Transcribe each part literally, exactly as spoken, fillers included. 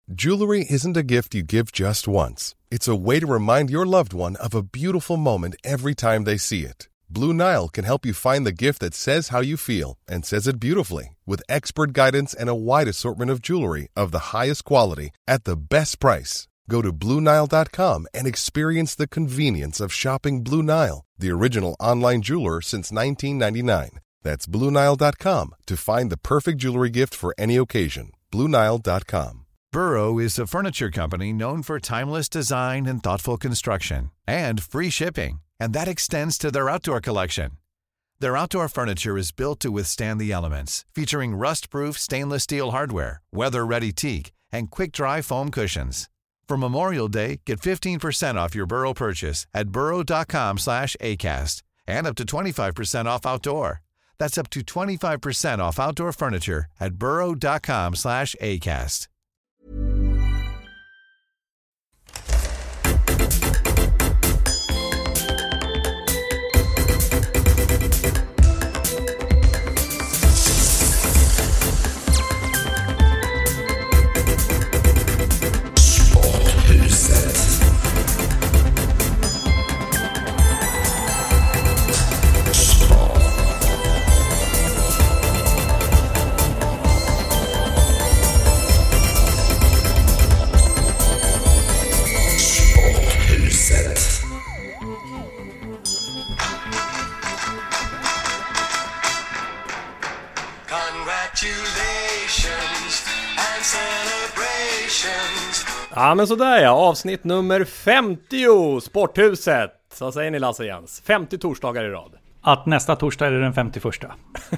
Jewelry isn't a gift you give just once. It's a way to remind your loved one of a beautiful moment every time they see it. Blue Nile can help you find the gift that says how you feel and says it beautifully, with expert guidance and a wide assortment of jewelry of the highest quality at the best price. Go to Blue Nile dot com and experience the convenience of shopping Blue Nile, the original online jeweler since nineteen ninety-nine. That's Blue Nile dot com to find the perfect jewelry gift for any occasion. Blue Nile dot com. Burrow is a furniture company known for timeless design and thoughtful construction, and free shipping, and that extends to their outdoor collection. Their outdoor furniture is built to withstand the elements, featuring rust-proof stainless steel hardware, weather-ready teak, and quick-dry foam cushions. For Memorial Day, get fifteen percent off your Burrow purchase at burrow dot com slash acast, and up to twenty-five percent off outdoor. That's up to twenty-five percent off outdoor furniture at burrow dot com slash acast. Ja, men sådär ja, avsnitt nummer femtio, Sporthuset. Så säger ni, Lasse Jens, femtio torsdagar i rad. Att nästa torsdag är den femtioförsta.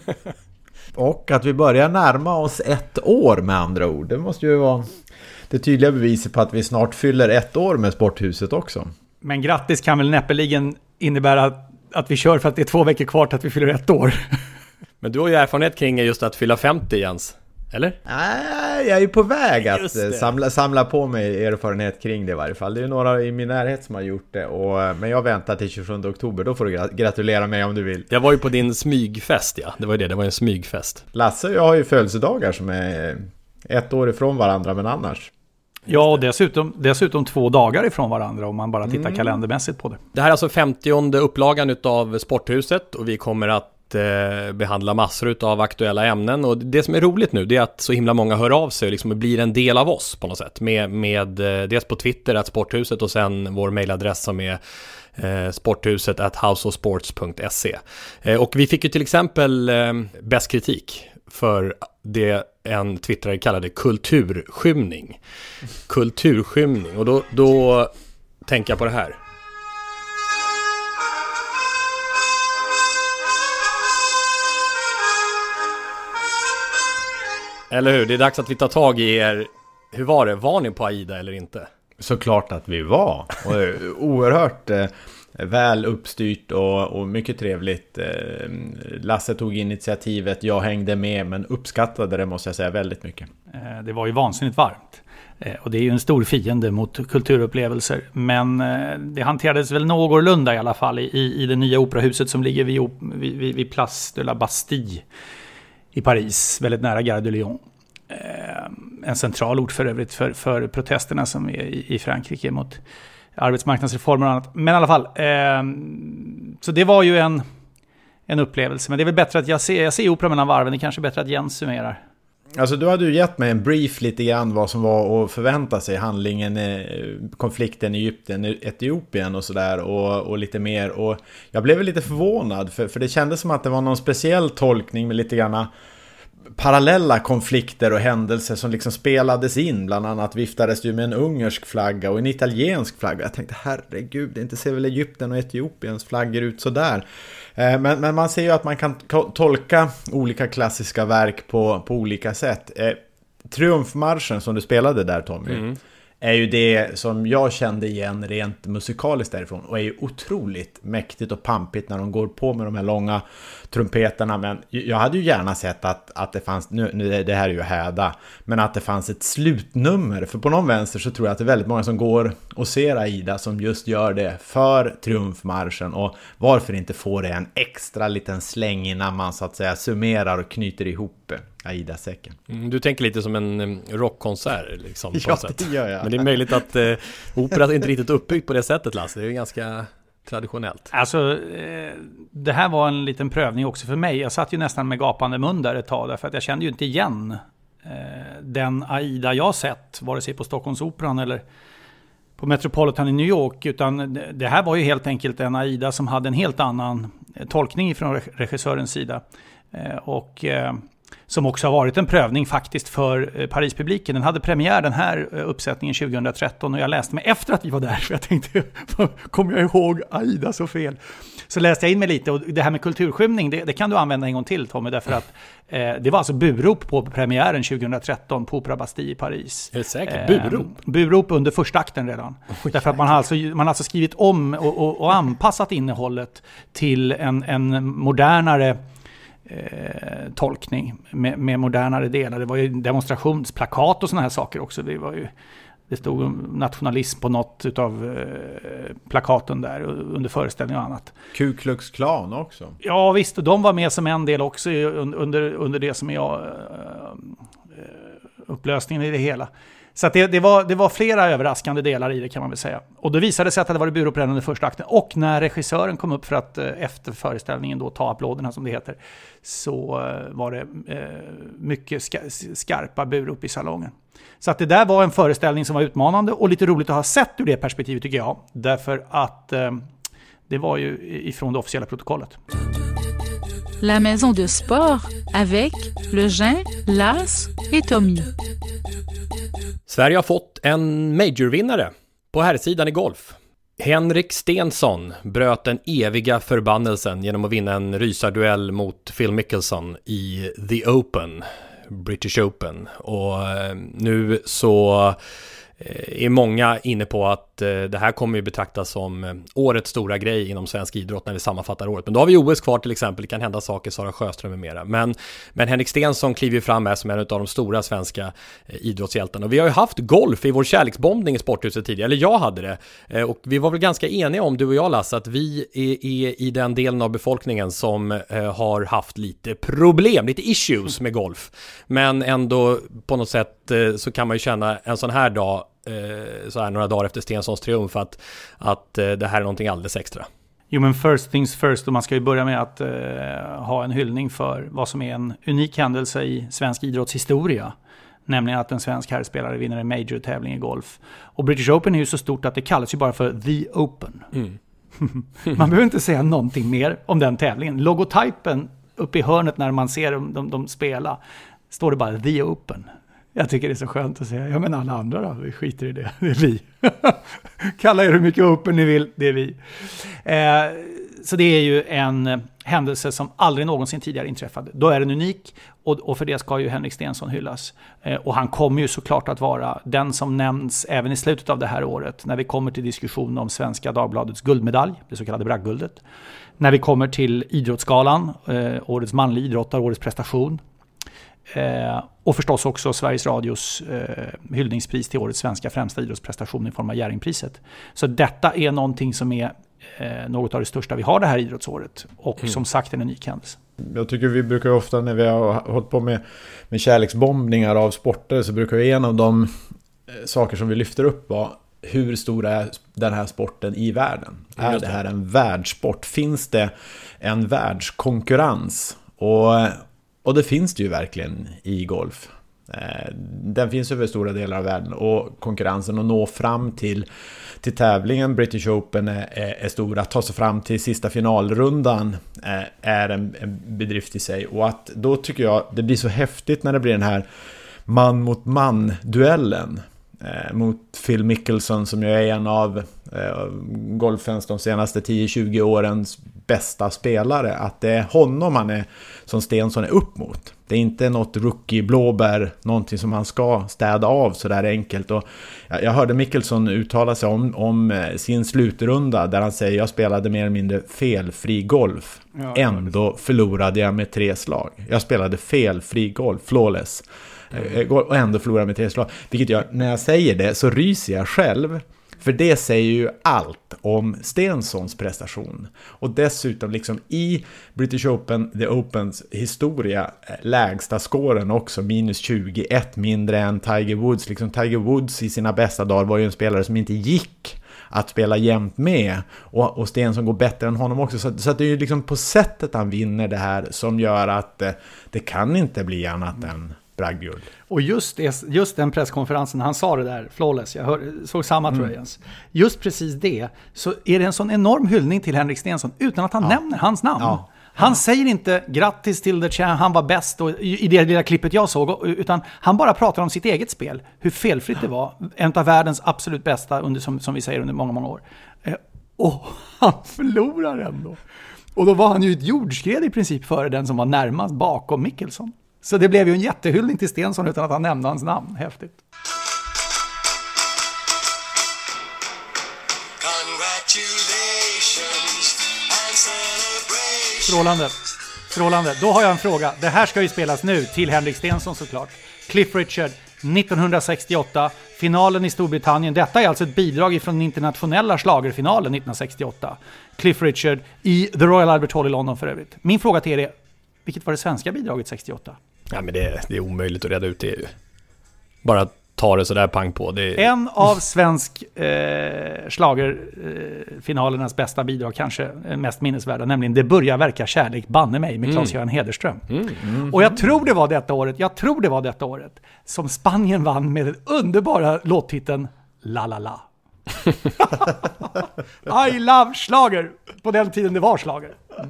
Och att vi börjar närma oss ett år med andra ord. Det måste ju vara det tydliga beviset på att vi snart fyller ett år med Sporthuset också. Men grattis kan väl näppeligen innebära att, att vi kör för att det är två veckor kvar till att vi fyller ett år. Men du har ju erfarenhet kring just att fylla femtio, Jens. Eller? Nej, jag är ju på väg att samla, samla på mig erfarenhet kring det i varje fall. Det är några i min närhet som har gjort det. Och, men jag väntar till tjugosjunde oktober. Då får du gratulera mig om du vill. Jag var ju på din smygfest, ja. Det var ju det, det var en smygfest. Lasse och jag har ju födelsedagar som är ett år ifrån varandra, men annars. Ja, och dessutom, dessutom två dagar ifrån varandra om man bara tittar mm. kalendermässigt på det. Det här är alltså femtionde upplagan utav Sporthuset och vi kommer att behandla massor av aktuella ämnen, och det som är roligt nu det är att så himla många hör av sig och liksom blir en del av oss på något sätt med, med dels på Twitter att Sporthuset och sen vår mejladress som är eh, sporthuset at houseofsports punkt se. Eh, och vi fick ju till exempel eh, bäst kritik för det en twittrare kallade kulturskymning. Kulturskymning, och då, då tänker jag på det här. Eller hur? Det är dags att vi tar tag i er. Hur var det? Var ni på AIDA eller inte? Såklart att vi var. Och oerhört eh, väl uppstyrt och, och mycket trevligt. Eh, Lasse tog initiativet, jag hängde med, men uppskattade det måste jag säga väldigt mycket. Eh, det var ju vansinnigt varmt. Eh, och det är ju en stor fiende mot kulturupplevelser. Men eh, det hanterades väl någorlunda i alla fall i, i det nya operahuset som ligger vid, vid, vid, vid Place de la Bastille i Paris, väldigt nära Gare de Lyon. Eh, en central ort för övrigt för, för protesterna som är i, i Frankrike mot arbetsmarknadsreformer och annat. Men i alla fall, eh, så det var ju en, en upplevelse. Men det är väl bättre att jag ser, jag ser opera mellan varven. Det är kanske bättre att Jens summerar. Alltså du hade ju gett mig en brief lite grann vad som var att förvänta sig, handlingen, konflikten i Egypten, Etiopien och sådär, och, och lite mer. Och jag blev lite förvånad för, för det kändes som att det var någon speciell tolkning med lite grann parallella konflikter och händelser som liksom spelades in. Bland annat viftades ju med en ungersk flagga och en italiensk flagga. Jag tänkte, herregud, det inte ser väl Egypten och Etiopiens flaggor ut så där. Men, men man ser ju att man kan to- tolka olika klassiska verk på, på olika sätt. Eh, Triumfmarschen som du spelade där, Tommy, mm. är ju det som jag kände igen rent musikaliskt därifrån. Och är ju otroligt mäktigt och pampigt när de går på med de här långa trumpeterna. Men jag hade ju gärna sett att, att det fanns, nu, nu det här är ju häda, men att det fanns ett slutnummer. För på någon vänster så tror jag att det är väldigt många som går och ser AIDA som just gör det för triumfmarschen. Och varför inte få det en extra liten släng innan man så att säga summerar och knyter ihop Aida-säcken. Mm, du tänker lite som en rockkonsert liksom, på ja, sätt. Det gör jag. Men det är möjligt att eh, opera är inte riktigt uppbyggt på det sättet, Lasse. Det är ju ganska traditionellt. Alltså, eh, det här var en liten prövning också för mig. Jag satt ju nästan med gapande mun där ett tag, därför att jag kände ju inte igen eh, den Aida jag sett, vare sig på Stockholmsoperan eller på Metropolitan i New York, utan det här var ju helt enkelt en Aida som hade en helt annan tolkning från regissörens sida. Eh, och eh, som också har varit en prövning faktiskt för Paris-publiken. Den hade premiär, den här uppsättningen, tjugohundratretton, och jag läste mig efter att vi var där, för jag tänkte, kommer jag ihåg Aida så fel? Så läste jag in mig lite, och det här med kulturskymning, det, det kan du använda en gång till, Tommy, därför att eh, det var alltså burop på premiären tjugohundratretton på Opera Bastille i Paris. Är det säkert? Burop? Eh, burop under första akten redan. Oh, därför att man har alltså, man har alltså skrivit om och, och, och anpassat innehållet till en, en modernare Eh, tolkning med, med modernare delar. Det var ju demonstrationsplakat och såna här saker också. Det var ju, det stod nationalism på något utav eh, plakaten där under föreställning och annat. Ku Klux Klan också. Ja visst, och de var med som en del också under, under det som är eh, upplösningen i det hela. Så att det, det, var, det var flera överraskande delar i det, kan man väl säga. Och då visade det sig att det var burop redan under första akten. Och när regissören kom upp för att efter föreställningen då ta applåderna, som det heter, så var det eh, mycket ska, skarpa burop i salongen. Så att det där var en föreställning som var utmanande och lite roligt att ha sett ur det perspektivet, tycker jag. Därför att eh, det var ju ifrån det officiella protokollet. La Maison de Sport avec Le Jean, Las et Tommy. Sverige har fått en majorvinnare på herrsidan i golf. Henrik Stenson bröt den eviga förbannelsen genom att vinna en rysarduell mot Phil Mickelson i The Open, British Open. Och nu så är många inne på att det här kommer ju betraktas som årets stora grej inom svensk idrott när vi sammanfattar året. Men då har vi O S kvar till exempel, det kan hända saker, Sara Sjöström med mera. Men, men Henrik Stenson kliver ju fram med som en av de stora svenska idrottshjältarna. Och vi har ju haft golf i vår kärleksbombning i Sporthuset tidigare, eller jag hade det. Och vi var väl ganska eniga om, du och jag Lasse, att vi är, är i den delen av befolkningen som har haft lite problem, lite issues med golf. Men ändå på något sätt så kan man ju känna en sån här dag, så här några dagar efter Stensons triumf, att, att det här är någonting alldeles extra. Jo, men first things first, och man ska ju börja med att uh, ha en hyllning för vad som är en unik händelse i svensk idrottshistoria, nämligen att en svensk herrspelare vinner en major-tävling i golf. Och British Open är ju så stort att det kallas ju bara för The Open. Mm. Man behöver inte säga någonting mer om den tävlingen. Logotypen uppe i hörnet när man ser dem, de, de spela, står det bara The Open. Jag tycker det är så skönt att säga, ja men alla andra då, vi skiter i det, det är vi. Kalla er hur mycket Open ni vill, det är vi. Eh, så det är ju en händelse som aldrig någonsin tidigare inträffade. Då är den unik, och, och för det ska ju Henrik Stenson hyllas. Eh, och han kommer ju såklart att vara den som nämns även i slutet av det här året, när vi kommer till diskussion om Svenska Dagbladets guldmedalj, det så kallade Bragdguldet. När vi kommer till Idrottsgalan, eh, årets manlig idrottare, årets prestation. Eh, och förstås också Sveriges Radios eh, hyllningspris till årets svenska främsta idrottsprestation i form av Jerringpriset. Så detta är någonting som är eh, något av det största vi har det här idrottsåret, och mm. som sagt en unik händelse. Jag tycker vi brukar ofta, när vi har hållit på med, med kärleksbombningar av sporter, så brukar vi, en av de eh, saker som vi lyfter upp vara hur stor är den här sporten i världen. Är det här en världssport? Finns det en världskonkurrens? Och Och det finns det ju verkligen i golf. Den finns över stora delar av världen, och konkurrensen att nå fram till, till tävlingen British Open är, är stor. Att ta sig fram till sista finalrundan är en, en bedrift i sig. Och att då tycker jag det blir så häftigt när det blir den här man mot man duellen mot Phil Mickelson, som ju är en av eh, golfens de senaste tio tjugo årens bästa spelare. Att det är honom han är, som Stensson är upp mot. Det är inte något rookie-blåbär, någonting som han ska städa av så där enkelt. Och jag, jag hörde Mickelson uttala sig om, om sin slutrunda, där han säger: jag spelade mer eller mindre felfri golf. Ja, ändå förlorade jag med tre slag. Jag spelade felfri golf, flawless. Mm. Och ändå förlorar med tre slag. Vilket jag, när jag säger det så ryser jag själv. För det säger ju allt om Stensons prestation. Och dessutom liksom i British Open, The Opens historia, lägsta scoren också, minus tjugo, ett mindre än Tiger Woods. Liksom Tiger Woods i sina bästa dagar var ju en spelare som inte gick att spela jämnt med, och, och Stensson går bättre än honom också, så, så att det är ju liksom på sättet han vinner det här som gör att eh, det kan inte bli annat än bragdguld. Och just, det, just den presskonferensen, han sa det där, flawless, jag hör, såg samma mm. tror jag Jens. Just precis det, så är det en sån enorm hyllning till Henrik Stenson utan att han ja. nämner hans namn. Ja. Han ja. säger inte grattis till the champ, han var bäst och, i det lilla klippet jag såg, utan han bara pratar om sitt eget spel, hur felfritt det var, en av världens absolut bästa under, som, som vi säger under många, många år. Eh, och han förlorar ändå. Och då var han ju ett jordskred i princip före den som var närmast bakom Mickelson. Så det blev ju en jättehyllning till Stensson utan att han nämnde hans namn. Häftigt. Strålande. Strålande. Då har jag en fråga. Det här ska ju spelas nu till Henrik Stenson såklart. Cliff Richard, nittonhundrasextioåtta. Finalen i Storbritannien. Detta är alltså ett bidrag från den internationella schlagerfinalen nittonhundrasextioåtta. Cliff Richard i The Royal Albert Hall i London för övrigt. Min fråga till er är, vilket var det svenska bidraget sextioåtta? Ja, men det, det är omöjligt att reda ut det ju. Bara ta det så där pang på. Det är... En av svensk eh, schlagerfinalernas eh, bästa bidrag, kanske mest minnesvärda, nämligen Det börjar verka kärlek banne mig med Claes-Göran mm. Hederström. Mm. Mm. Och jag tror det var detta året, jag tror det var detta året som Spanien vann med den underbara låttiteln La La La. I love schlager. På den tiden det var schlager. Mm.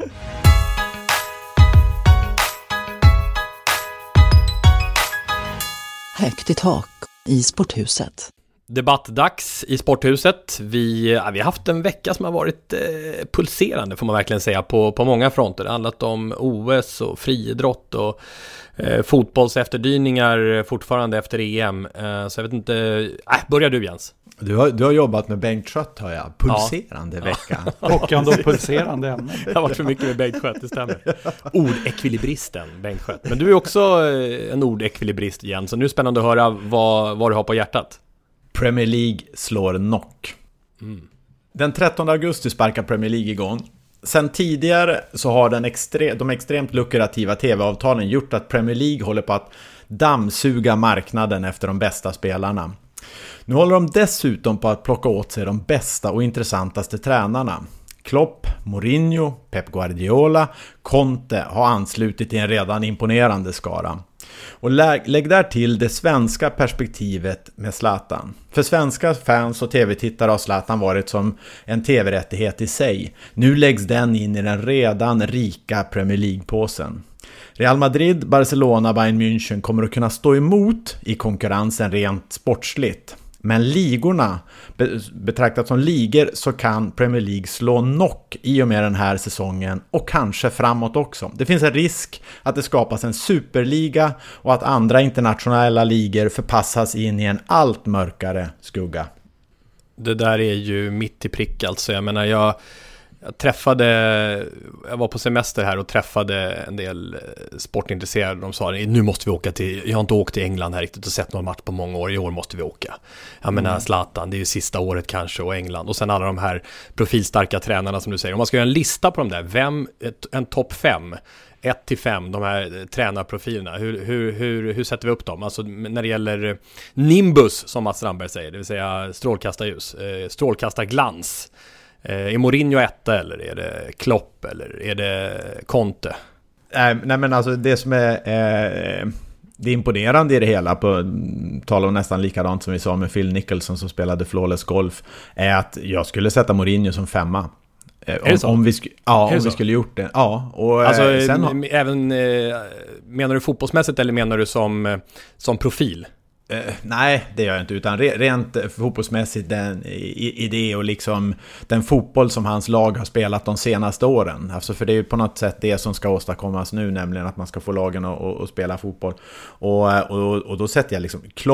Högt i tak i sporthuset. Debattdags i sporthuset. Vi, ja, vi har haft en vecka som har varit eh, pulserande får man verkligen säga på, på många fronter. Det har handlat om O S och friidrott och eh, fotbollsefterdyningar fortfarande efter E M. Eh, så jag vet inte, äh, börjar du Jens? Du har, du har jobbat med Bengt Schött, har jag. Pulserande ja. vecka. Och ändå pulserande ämne. Det har varit för mycket med Bengt Schött, det stämmer. Ordekvilibristen Bengt Schött. Men du är också en ordekvilibrist, Jens. Så nu är det spännande att höra vad, vad du har på hjärtat. Premier League slår knock. Mm. Den trettonde augusti sparkar Premier League igång. Sen tidigare så har den extre- de extremt lukrativa tv-avtalen gjort att Premier League håller på att dammsuga marknaden efter de bästa spelarna. Nu håller de dessutom på att plocka åt sig de bästa och intressantaste tränarna. Klopp, Mourinho, Pep Guardiola, Conte har anslutit till en redan imponerande skara. Och lägg, lägg där till det svenska perspektivet med Zlatan. För svenska fans och tv-tittare har Zlatan varit som en tv-rättighet i sig. Nu läggs den in i den redan rika Premier League-påsen. Real Madrid, Barcelona, Bayern München kommer att kunna stå emot i konkurrensen rent sportsligt. Men ligorna, betraktat som ligor, så kan Premier League slå knock i och med den här säsongen och kanske framåt också. Det finns en risk att det skapas en superliga och att andra internationella ligor förpassas in i en allt mörkare skugga. Det där är ju mitt i prick alltså. Jag menar, jag... Jag träffade, jag var på semester här och träffade en del sportintresserade. De sa, nu måste vi åka till, jag har inte åkt till England här riktigt och sett någon match på många år. I år måste vi åka. Jag menar, Zlatan, det är ju sista året kanske, och England. Och sen alla de här profilstarka tränarna som du säger. Om man ska göra en lista på dem där, vem, en topp fem, ett till fem, de här tränarprofilerna, hur, hur, hur, hur sätter vi upp dem? Alltså när det gäller Nimbus, som Mats Strandberg säger, det vill säga strålkastarljus, strålkastarglans. Är Mourinho etta, eller är det Klopp, eller är det Conte? Äh, nej men alltså det som är eh, det är imponerande i det hela, på tal om nästan likadant som vi sa med Phil Nicholson som spelade flawless golf, är att jag skulle sätta Mourinho som femma. Eh, om, om vi, sk- ja, om vi skulle gjort det. Ja, och, alltså, eh, sen har... även, eh, menar du fotbollsmässigt eller menar du som, som profil? Uh, nej, det gör jag inte, utan re- rent fotbollsmässigt den idé och liksom den fotboll som hans lag har spelat de senaste åren. Alltså för det är ju på något sätt det som ska åstadkommas nu, nämligen att man ska få lagen att, att, att spela fotboll. Och, och, och då sätter jag liksom Klopp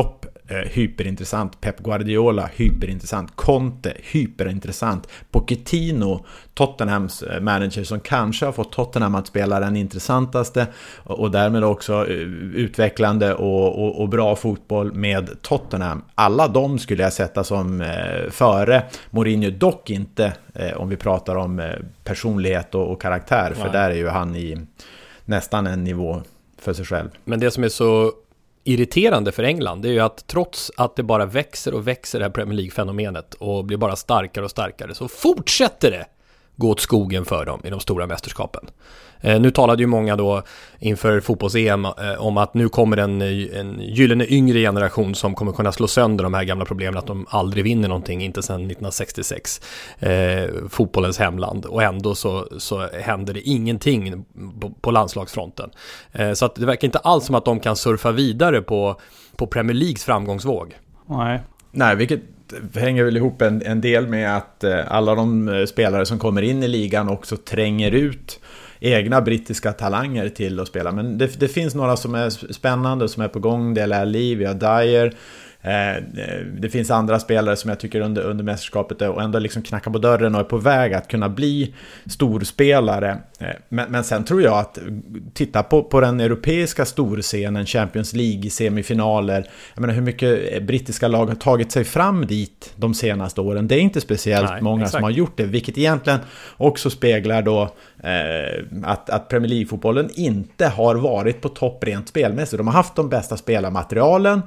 eh, hyperintressant. Pep Guardiola, hyperintressant. Conte, hyperintressant. Pochettino, Tottenhams eh, manager, som kanske har fått Tottenham att spela den intressantaste och, och därmed också eh, utvecklande och, och, och bra fotboll med Tottenham. Alla de skulle jag sätta som eh, före Mourinho, dock inte eh, om vi pratar om eh, personlighet och, och karaktär, för Nej. Där är ju han i nästan en nivå för sig själv. Men det som är så irriterande för England, det är ju att trots att det bara växer och växer det här Premier League-fenomenet och blir bara starkare och starkare, så fortsätter det gå åt skogen för dem i de stora mästerskapen. Eh, nu talade ju många då inför fotbolls-E M eh, om att nu kommer en, en gyllene yngre generation som kommer kunna slå sönder de här gamla problemen, att de aldrig vinner någonting, inte sedan nittonhundrasextiosex, eh, fotbollens hemland, och ändå så, så händer det ingenting på, på landslagsfronten. Eh, så att det verkar inte alls som att de kan surfa vidare på, på Premier Leagues framgångsvåg. Nej. Nej, vilket hänger väl ihop en, en del med att eh, alla de spelare som kommer in i ligan också tränger ut egna brittiska talanger till att spela. Men det, det finns några som är spännande, som är på gång. Det är Lee, vi har Dyer. Eh, det finns andra spelare som jag tycker under, under mästerskapet och ändå liksom knackar på dörren och är på väg att kunna bli storspelare. Eh, men, men sen tror jag att titta på, på den europeiska storscenen, Champions League, semifinaler. Jag menar hur mycket brittiska lag har tagit sig fram dit de senaste åren. Det är inte speciellt Nej, många exakt. som har gjort det, vilket egentligen också speglar då eh, att, att Premier League-fotbollen inte har varit på topp rent spelmässigt. De har haft de bästa spelarmaterialen,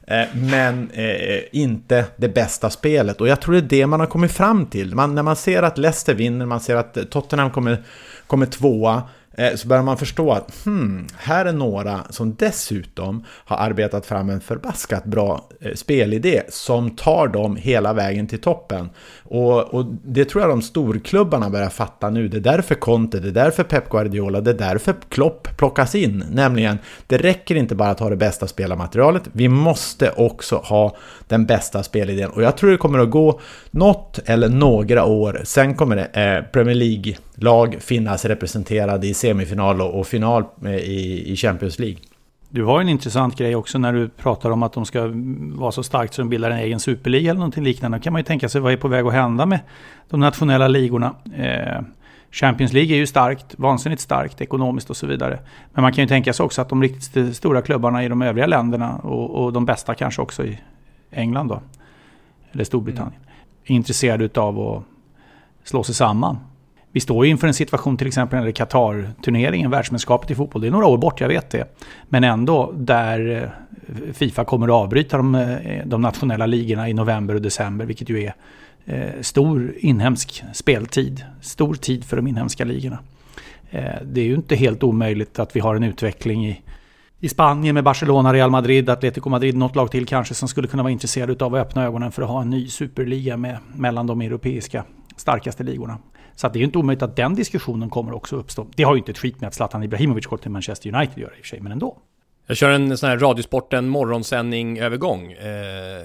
men eh, inte det bästa spelet. Och jag tror det är det man har kommit fram till. Man, när man ser att Leicester vinner, man ser att Tottenham kommer, kommer tvåa, eh, så börjar man förstå att hmm, här är några som dessutom har arbetat fram en förbaskat bra eh, spelidé som tar dem hela vägen till toppen. Och, och det tror jag de storklubbarna börjar fatta nu. Det är därför Conte, det är därför Pep Guardiola, det är därför Klopp plockas in. Nämligen, det räcker inte bara att ha det bästa spelarmaterialet. Vi måste också ha den bästa spelidén. Och jag tror det kommer att gå något eller några år. Sen kommer det eh, Premier League-lag finnas representerade i semifinal och, och final eh, i, i Champions League. Du har en intressant grej också när du pratar om att de ska vara så starkt så de bildar en egen superliga eller någonting liknande. Då kan man ju tänka sig vad är på väg att hända med de nationella ligorna. Eh, Champions League är ju starkt, vansinnigt starkt ekonomiskt och så vidare. Men man kan ju tänka sig också att de riktigt stora klubbarna i de övriga länderna och, och de bästa kanske också i England då, eller Storbritannien, mm. är intresserade av att slå sig samman. Vi står ju inför en situation till exempel när det är Qatar-turneringen, världsmästerskapet i fotboll. Det är några år bort, jag vet det. Men ändå där FIFA kommer att avbryta de, de nationella ligorna i november och december, vilket ju är eh, stor inhemsk speltid. Stor tid för de inhemska ligorna. Eh, det är ju inte helt omöjligt att vi har en utveckling i, i Spanien med Barcelona, Real Madrid, Atletico Madrid, något lag till kanske som skulle kunna vara intresserade av att öppna ögonen för att ha en ny superliga med, mellan de europeiska starkaste ligorna. Så att det är ju inte omöjligt att den diskussionen kommer också uppstå. Det har ju inte ett skit med att Zlatan Ibrahimovic går till Manchester United gör i och för sig, men ändå. Jag kör en sån här Radiosporten morgonsändning övergång. Eh,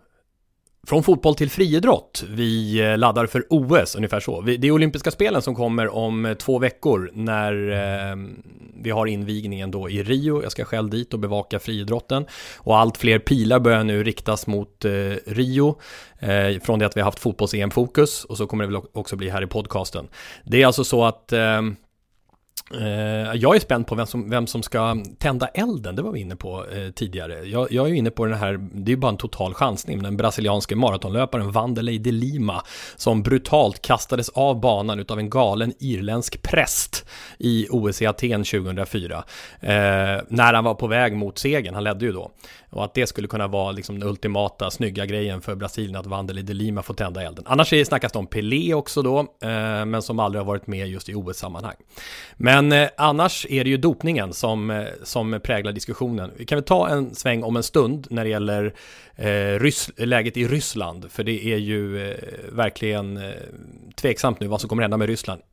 från fotboll till friidrott. Vi laddar för O S, ungefär så. Det är olympiska spelen som kommer om två veckor när eh, vi har invigningen då i Rio. Jag ska själv dit och bevaka friidrotten. Och allt fler pilar börjar nu riktas mot eh, Rio. Eh, från det att vi har haft fotbolls-E M-fokus. Och så kommer det väl också bli här i podcasten. Det är alltså så att... Eh, Uh, jag är spänd på vem som, vem som ska tända elden. Det var vi inne på uh, tidigare. Jag, jag är ju inne på den här, det är bara en total chansning, den brasilianske maratonlöparen Wanderlei de Lima som brutalt kastades av banan utav en galen irländsk präst i O S i Aten tjugohundrafyra uh, när han var på väg mot segern. Han ledde ju då. Och att det skulle kunna vara liksom den ultimata snygga grejen för Brasilien att Wanderlei de Lima får tända elden. Annars är det snackas om Pelé också då, eh, men som aldrig har varit med just i O S-sammanhang. Men eh, annars är det ju dopningen som, eh, som präglar diskussionen. Vi kan väl ta en sväng om en stund när det gäller eh, Rys- läget i Ryssland. För det är ju eh, verkligen eh, tveksamt nu vad som kommer hända med Ryssland.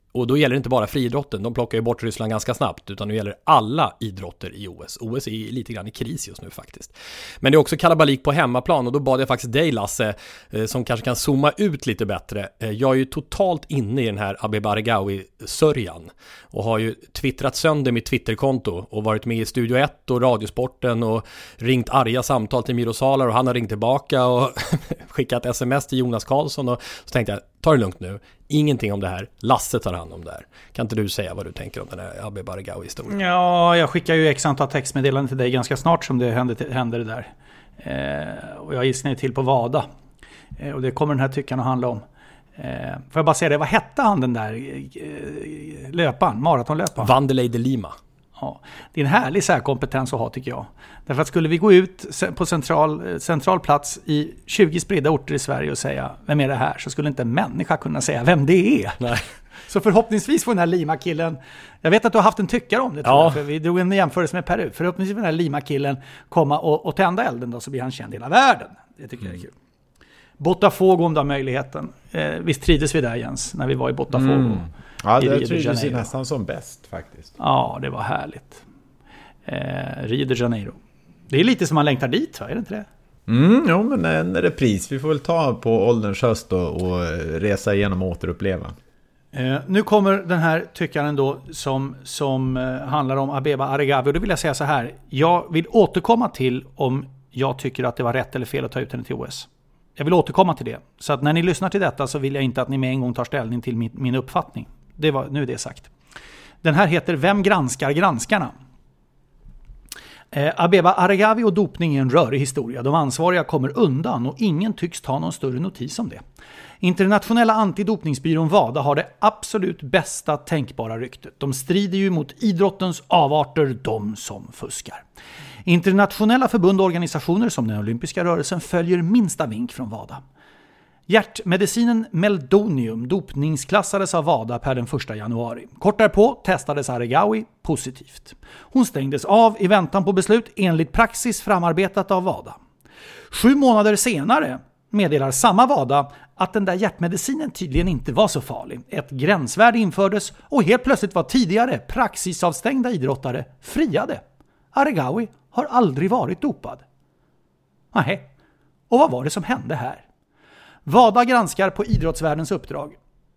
Och då gäller det inte bara friidrotten, de plockar ju bort Ryssland ganska snabbt, utan nu gäller alla idrotter i O S. O S är lite grann i kris just nu faktiskt. Men det är också kalabalik på hemmaplan, och då bad jag faktiskt dig, Lasse, som kanske kan zooma ut lite bättre. Jag är ju totalt inne i den här Abeba Aregawi-sörjan och har ju twittrat sönder mitt Twitterkonto och varit med i Studio ett och Radiosporten och ringt arga samtal till Mirosalar, och han har ringt tillbaka och skickat sms till Jonas Karlsson, och så tänkte jag, ta det lugnt nu. Ingenting om det här. Lasse tar hand om det här. Kan inte du säga vad du tänker om den här Abeba Aregawi-historien? Ja, jag skickar ju x antal textmeddelanden till dig ganska snart som det händer, händer det där. Eh, och jag gissar till på Vada. Eh, och det kommer den här tyckan att handla om. Eh, får jag bara säga det, vad hette han den där eh, löparen, maratonlöparen? Wanderlei de Lima. Ja, det är en härlig särkompetens att ha, tycker jag. Därför att skulle vi gå ut på central, central plats i tjugo spridda orter i Sverige och säga vem är det här, så skulle inte en människa kunna säga vem det är. Nej. Så förhoppningsvis får den här Lima-killen, jag vet att du har haft en tyckare om det, tror ja. jag, för vi drog en jämförelse med Peru. Förhoppningsvis får den här Lima-killen komma och, och tända elden då, så blir han känd i hela världen. Det tycker mm. jag är kul. Botafogo, om du har möjligheten. Eh, visst trivdes vi där, Jens, när vi var i Botafogo. Mm. Ja, det trivdes ju nästan som bäst faktiskt. Ja, det var härligt. Eh, Rio de Janeiro. Det är lite som man längtar dit, va? Är det inte det? Mm, jo, men en repris. Vi får väl ta på ålderns höst och, och resa igenom och återuppleva. Eh, nu kommer den här tyckaren då som, som eh, handlar om Abeba Aregawi. Och då vill jag säga så här. Jag vill återkomma till om jag tycker att det var rätt eller fel att ta ut henne till O S. Jag vill återkomma till det. Så att när ni lyssnar till detta så vill jag inte att ni med en gång tar ställning till min, min uppfattning. Det var, nu är det sagt. Den här heter Vem granskar granskarna? Eh, Abeba Aregawi och dopning är en rörig historia. De ansvariga kommer undan och ingen tycks ta någon större notis om det. Internationella antidopningsbyrån Wada har det absolut bästa tänkbara ryktet. De strider ju mot idrottens avarter, de som fuskar. Internationella förbund och organisationer som den olympiska rörelsen följer minsta vink från Wada. Hjärtmedicinen Meldonium dopningsklassades av Wada per den första januari. Kort därpå testades Aregawi positivt. Hon stängdes av i väntan på beslut enligt praxis framarbetat av Wada. Sju månader senare meddelar samma Wada att den där hjärtmedicinen tydligen inte var så farlig. Ett gränsvärde infördes och helt plötsligt var tidigare praxisavstängda idrottare friade. Aregawi har aldrig varit dopad. Nej. Och vad var det som hände här? Wada granskar på idrottsvärldens uppdrag.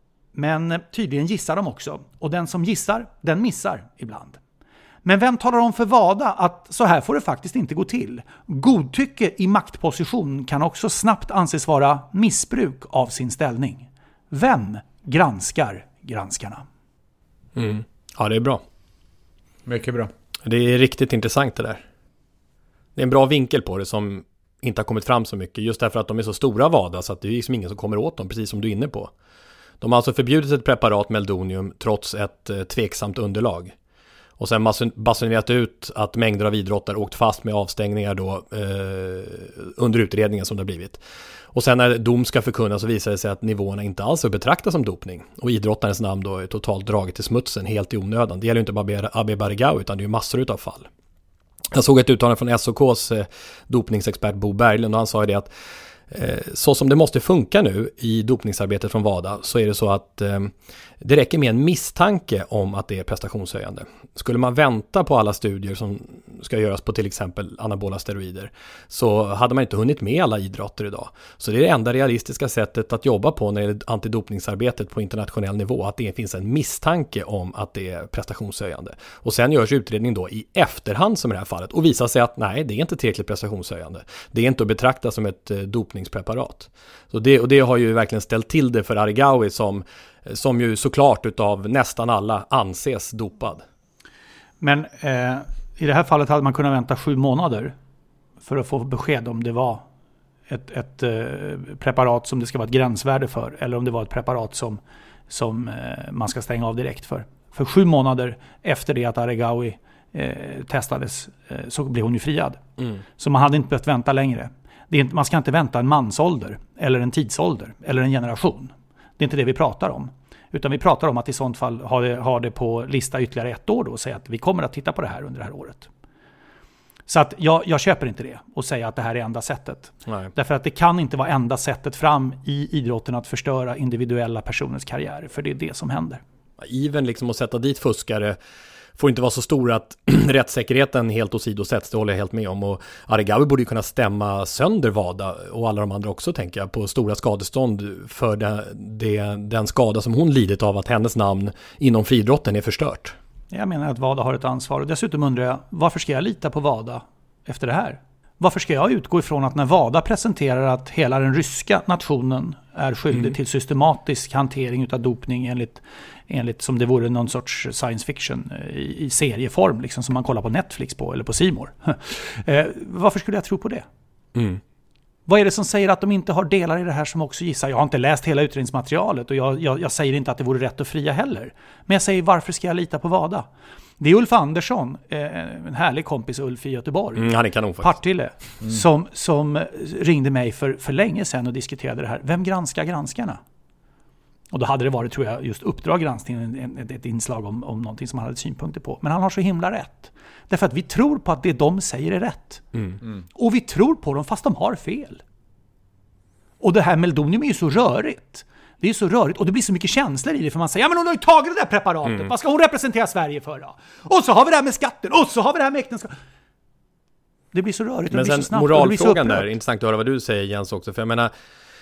Men tydligen gissar de också. Och den som gissar, den missar ibland. Men vem talar om för Wada att så här får det faktiskt inte gå till? Godtycke i maktposition kan också snabbt anses vara missbruk av sin ställning. Vem granskar granskarna? Mm. Ja, det är bra. Mycket bra. Det är riktigt intressant det där. Det är en bra vinkel på det som inte har kommit fram så mycket. Just därför att de är så stora Wada så att det är liksom ingen som kommer åt dem, precis som du är inne på. De har alltså förbjudit ett preparat, Meldonium, trots ett eh, tveksamt underlag. Och sen basunerat ut att mängder av idrottare åkt fast med avstängningar då, eh, under utredningen som det har blivit. Och sen när dom ska förkunnas så visar det sig att nivåerna inte alls är betraktas som dopning. Och idrottarens namn då är totalt draget till smutsen, helt i onödan. Det gäller ju inte bara Abeba Aregawi utan det är ju massor av fall. Jag såg ett uttalande från S O K:s eh, dopningsexpert Bo Berglund, och han sa ju det att eh, så som det måste funka nu i dopningsarbetet från Wada så är det så att eh, det räcker med en misstanke om att det är prestationshöjande. Skulle man vänta på alla studier som ska göras på till exempel anabola steroider så hade man inte hunnit med alla idrotter idag. Så det är det enda realistiska sättet att jobba på när det gäller antidopningsarbetet på internationell nivå, att det finns en misstanke om att det är prestationshöjande. Och sen görs utredning då i efterhand som i det här fallet och visar sig att nej, det är inte tillräckligt prestationshöjande. Det är inte att betrakta som ett eh, dopningspreparat. Så det, och det har ju verkligen ställt till det för Aregawi som som ju såklart utav nästan alla anses dopad. Men eh, i det här fallet hade man kunnat vänta sju månader för att få besked om det var ett, ett eh, preparat som det ska vara ett gränsvärde för, eller om det var ett preparat som, som eh, man ska stänga av direkt för. För sju månader efter det att Aregawi eh, testades eh, så blev hon ju friad. Mm. Så man hade inte behövt vänta längre. Det är inte, man ska inte vänta en mansålder eller en tidsålder eller en generation. Det är inte det vi pratar om. Utan vi pratar om att i sånt fall ha det, ha det på lista ytterligare ett år då och säga att vi kommer att titta på det här under det här året. Så att jag, jag köper inte det och säga att det här är enda sättet. Nej. Därför att det kan inte vara enda sättet fram i idrotten att förstöra individuella personers karriär. För det är det som händer. Iven liksom att sätta dit fuskare får inte vara så stor att rättssäkerheten helt åsidosätts, det håller jag helt med om. Och Aregawi borde ju kunna stämma sönder WADA och alla de andra också, tänker jag, på stora skadestånd för det, det, den skada som hon lidit av att hennes namn inom friidrotten är förstört. Jag menar att WADA har ett ansvar, och dessutom undrar jag, varför ska jag lita på WADA efter det här? Varför ska jag utgå ifrån att när WADA presenterar att hela den ryska nationen är skyldig mm. till systematisk hantering av dopning enligt, enligt som det vore någon sorts science fiction i, i serieform, liksom som man kollar på Netflix på eller på C More. eh, varför skulle jag tro på det? Mm. Vad är det som säger att de inte har delar i det här som också gissar? Jag har inte läst hela utredningsmaterialet och jag, jag, jag säger inte att det vore rätt att fria heller. Men jag säger, varför ska jag lita på WADA? Det är Ulf Andersson, en härlig kompis Ulf i Göteborg. Mm, han är kanon faktiskt. Partille, mm. som, som ringde mig för, för länge sedan och diskuterade det här. Vem granskar granskarna? Och då hade det varit, tror jag, just Uppdrag granskning, ett, ett inslag om, om någonting som han hade synpunkter på. Men han har så himla rätt. Därför att vi tror på att det de säger är rätt. Mm. Mm. Och vi tror på dem fast de har fel. Och det här meldonium är ju så rörigt. Det är så rörigt och det blir så mycket känslor i det, för man säger, ja men hon har ju tagit det där preparatet. Mm. Vad ska hon representera Sverige för då? Och så har vi det här med skatten, och så har vi det här med äktenskap. Det blir så rörigt och men det blir sen så snabbt. Moralfrågan där, intressant att höra vad du säger, Jens, också. För jag menar,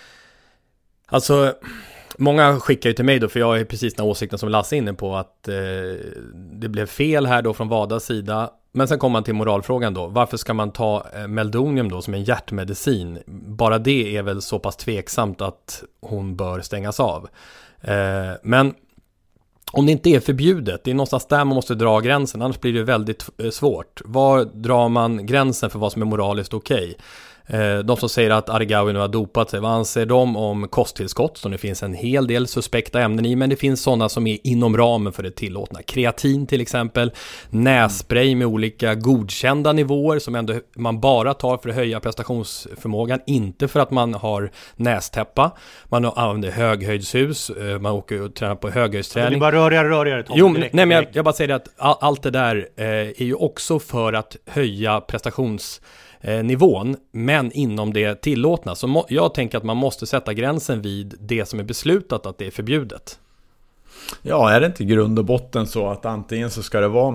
alltså, många skickar ju till mig då, för jag är precis den åsikten som Lasse är inne på, att eh, det blev fel här då från WADAs sida. Men sen kommer man till moralfrågan då. Varför ska man ta eh, meldonium då som en hjärtmedicin? Bara det är väl så pass tveksamt att hon bör stängas av. Eh, men om det inte är förbjudet, det är någonstans där man måste dra gränsen. Annars blir det väldigt eh, svårt. Var drar man gränsen för vad som är moraliskt okej? De som säger att Aregawi nu har dopat sig, vad anser de om kosttillskott som det finns en hel del suspekta ämnen i, men det finns sådana som är inom ramen för det tillåtna. Kreatin till exempel, nässpray med olika godkända nivåer som ändå man bara tar för att höja prestationsförmågan, inte för att man har nästäppa. Man använder höghöjdshus, man åker och tränar på höghöjdsträning. Det är bara rörigare, rörigare. Tom, jo, men, nej, men jag, jag bara säger att all, allt det där eh, är ju också för att höja prestations Eh, nivån, men inom det tillåtna. Så må, jag tänker att man måste sätta gränsen vid det som är beslutat att det är förbjudet. Ja, är det inte i grund och botten så att antingen så ska det vara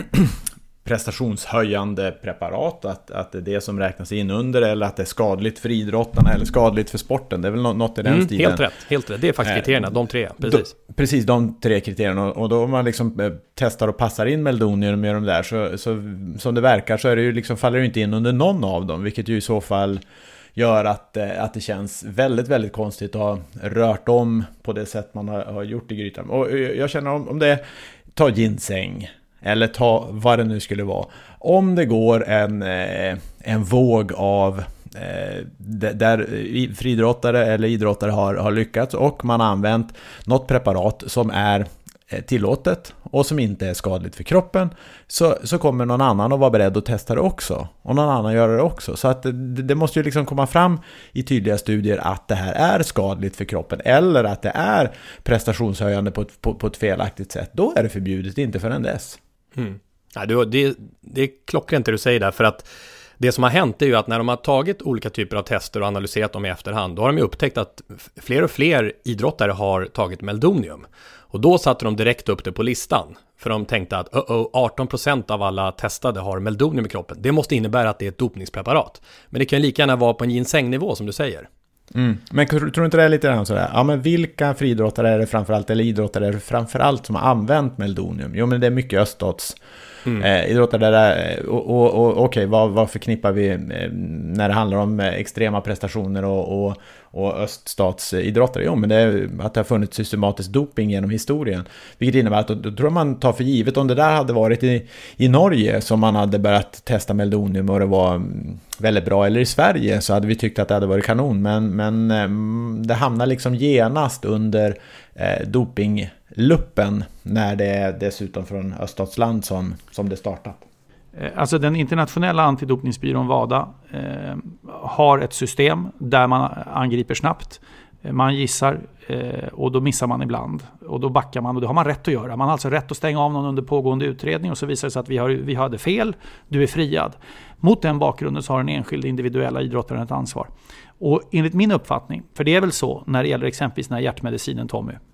prestationshöjande preparat, att, att det är det som räknas in under, eller att det är skadligt för idrottarna eller skadligt för sporten. Det är väl något i den mm, stilen. Helt rätt, helt rätt. Det är faktiskt kriterierna, de tre. Precis, då, precis de tre kriterierna. Och då om man liksom eh, testar och passar in meldonium med de där, så, så som det verkar så är det ju liksom, faller det inte in under någon av dem, vilket ju i så fall gör att, eh, att det känns väldigt, väldigt konstigt att ha rört om på det sätt man har, har gjort i grytan. Och jag känner om, om det tar ginseng eller ta vad det nu skulle vara. Om det går en, eh, en våg av eh, där friidrottare eller idrottare har, har lyckats och man har använt något preparat som är eh, tillåtet och som inte är skadligt för kroppen, så, så kommer någon annan att vara beredd att testa det också. Och någon annan gör det också. Så att det, det måste ju liksom komma fram i tydliga studier att det här är skadligt för kroppen eller att det är prestationshöjande på ett, på, på ett felaktigt sätt. Då är det förbjudet, inte förrän dess. Mm. Ja, det, det, det är klockrent det du säger där, för att det som har hänt är ju att när de har tagit olika typer av tester och analyserat dem i efterhand, då har de ju upptäckt att fler och fler idrottare har tagit meldonium. Och då satte de direkt upp det på listan, för de tänkte att uh-oh, arton procent av alla testade har meldonium i kroppen. Det måste innebära att det är ett dopningspreparat. Men det kan ju lika gärna vara på en ginsengnivå som du säger. Mm. Men tror du inte det är lite grann sådär? Ja, men vilka friidrottare är det framförallt, eller idrottare är det framförallt som har använt meldonium? Jo, men det är mycket öststats mm. eh, idrottare där, och, och, och okej, okay, vad, vad förknippar vi eh, när det handlar om eh, extrema prestationer och, och, och öststatsidrottare? Jo, men det är att det har funnits systematisk doping genom historien, vilket innebär att då, då tror man tar för givet, om det där hade varit i, i Norge som man hade börjat testa meldonium och det var väldigt bra, eller i Sverige, så hade vi tyckt att det hade varit kanon, men, men eh, det hamnar liksom genast under eh, dopingluppen när det är dessutom från öststatsland som, som det startat. Alltså den internationella antidopningsbyrån WADA eh, har ett system där man angriper snabbt. Man gissar eh, och då missar man ibland. Och då backar man, och det har man rätt att göra. Man har alltså rätt att stänga av någon under pågående utredning, och så visar det sig att vi, har, vi hade fel, du är friad. Mot den bakgrunden så har den enskilda individuella idrottaren ett ansvar. Och enligt min uppfattning, för det är väl så när det gäller exempelvis den här hjärtmedicinen, Tommy,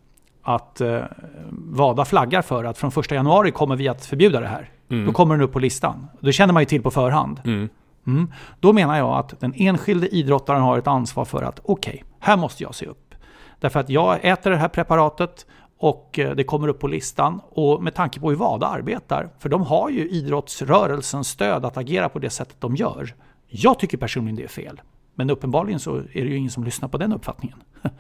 att eh, Wada flaggar för att från första januari kommer vi att förbjuda det här. Mm. Då kommer den upp på listan. Det känner man ju till på förhand. Mm. Mm. Då menar jag att den enskilde idrottaren har ett ansvar för att okej, okay, här måste jag se upp. Därför att jag äter det här preparatet och det kommer upp på listan. Och med tanke på hur Wada arbetar, för de har ju idrottsrörelsens stöd att agera på det sättet de gör. Jag tycker personligen det är fel. Men uppenbarligen så är det ju ingen som lyssnar på den uppfattningen.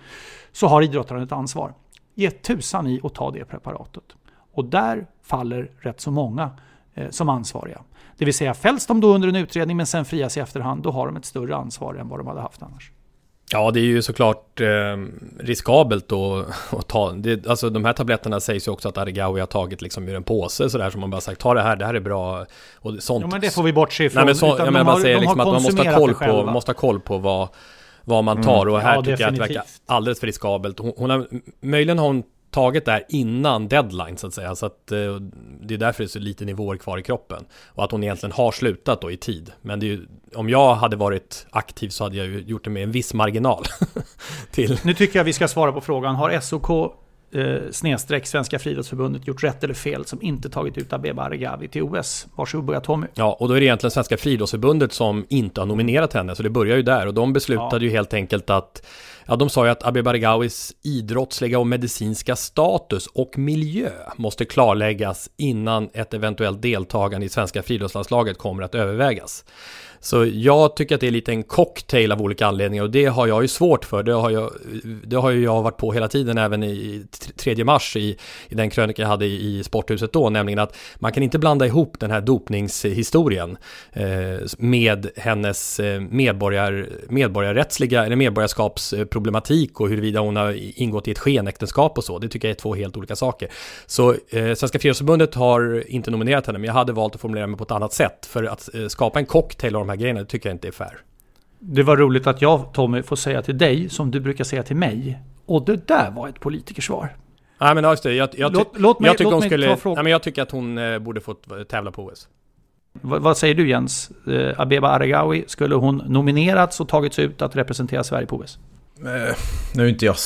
Så har idrottaren ett ansvar. Ge tusan i att ta det preparatet. Och där faller rätt så många eh, som ansvariga. Det vill säga, fälls de då under en utredning men sen frias i efterhand, då har de ett större ansvar än vad de hade haft annars. Ja, det är ju såklart eh, riskabelt då att ta. Det, alltså de här tabletterna sägs ju också att Aregawi har tagit liksom ur en påse så där, som man bara sagt, ta det här, det här är bra och sånt. Ja, men det får vi bortse ifrån. Nej, men så, jag menar bara säger liksom att man måste ha koll på, måste ha koll på vad, vad man tar. Mm. Och här ja, tycker definitivt. Jag att det verkar alldeles för riskabelt. Hon, hon har, möjligen har hon taget där innan deadline så att säga, så att eh, det är därför det är så lite nivåer kvar i kroppen och att hon egentligen har slutat då i tid. Men det är ju, om jag hade varit aktiv så hade jag ju gjort det med en viss marginal till. Nu tycker jag vi ska svara på frågan, har S O K eh, snedstreck Svenska Friidrottsförbundet gjort rätt eller fel som inte tagit ut Abeba Aregawi till O S? Varsågod börja Tommy. Ja, och då är det egentligen Svenska Friidrottsförbundet som inte har nominerat henne, så det börjar ju där och de beslutade ja. ju helt enkelt att Ja, de sa ju att Abeba Aregawis idrottsliga och medicinska status och miljö måste klarläggas innan ett eventuellt deltagande i svenska friidrottslandslaget kommer att övervägas. Så jag tycker att det är lite en cocktail av olika anledningar och det har jag ju svårt för. Det har jag, det har ju jag varit på hela tiden även i tredje mars i, i den krönika jag hade i, i Sporthuset då, nämligen att man kan inte blanda ihop den här dopningshistorien eh, med hennes medborgar, medborgarrättsliga eller medborgarskapsproblematik och huruvida hon har ingått i ett skenäktenskap och så. Det tycker jag är två helt olika saker. Så eh, Svenska Friidrottsförbundet har inte nominerat henne, men jag hade valt att formulera mig på ett annat sätt för att eh, skapa en cocktail av de här grejerna, det tycker jag inte är fair. Det var roligt att jag, Tommy, får säga till dig som du brukar säga till mig. Och det där var ett politikersvar. Nej, men just det. Jag, jag, låt, låt mig, jag tycker låt hon skulle, nej, men jag tycker att hon eh, borde få tävla på O S. V- vad säger du, Jens? Eh, Abeba Aregawi, skulle hon nominerats och tagits ut att representera Sverige på O S? Eh, nu är inte jag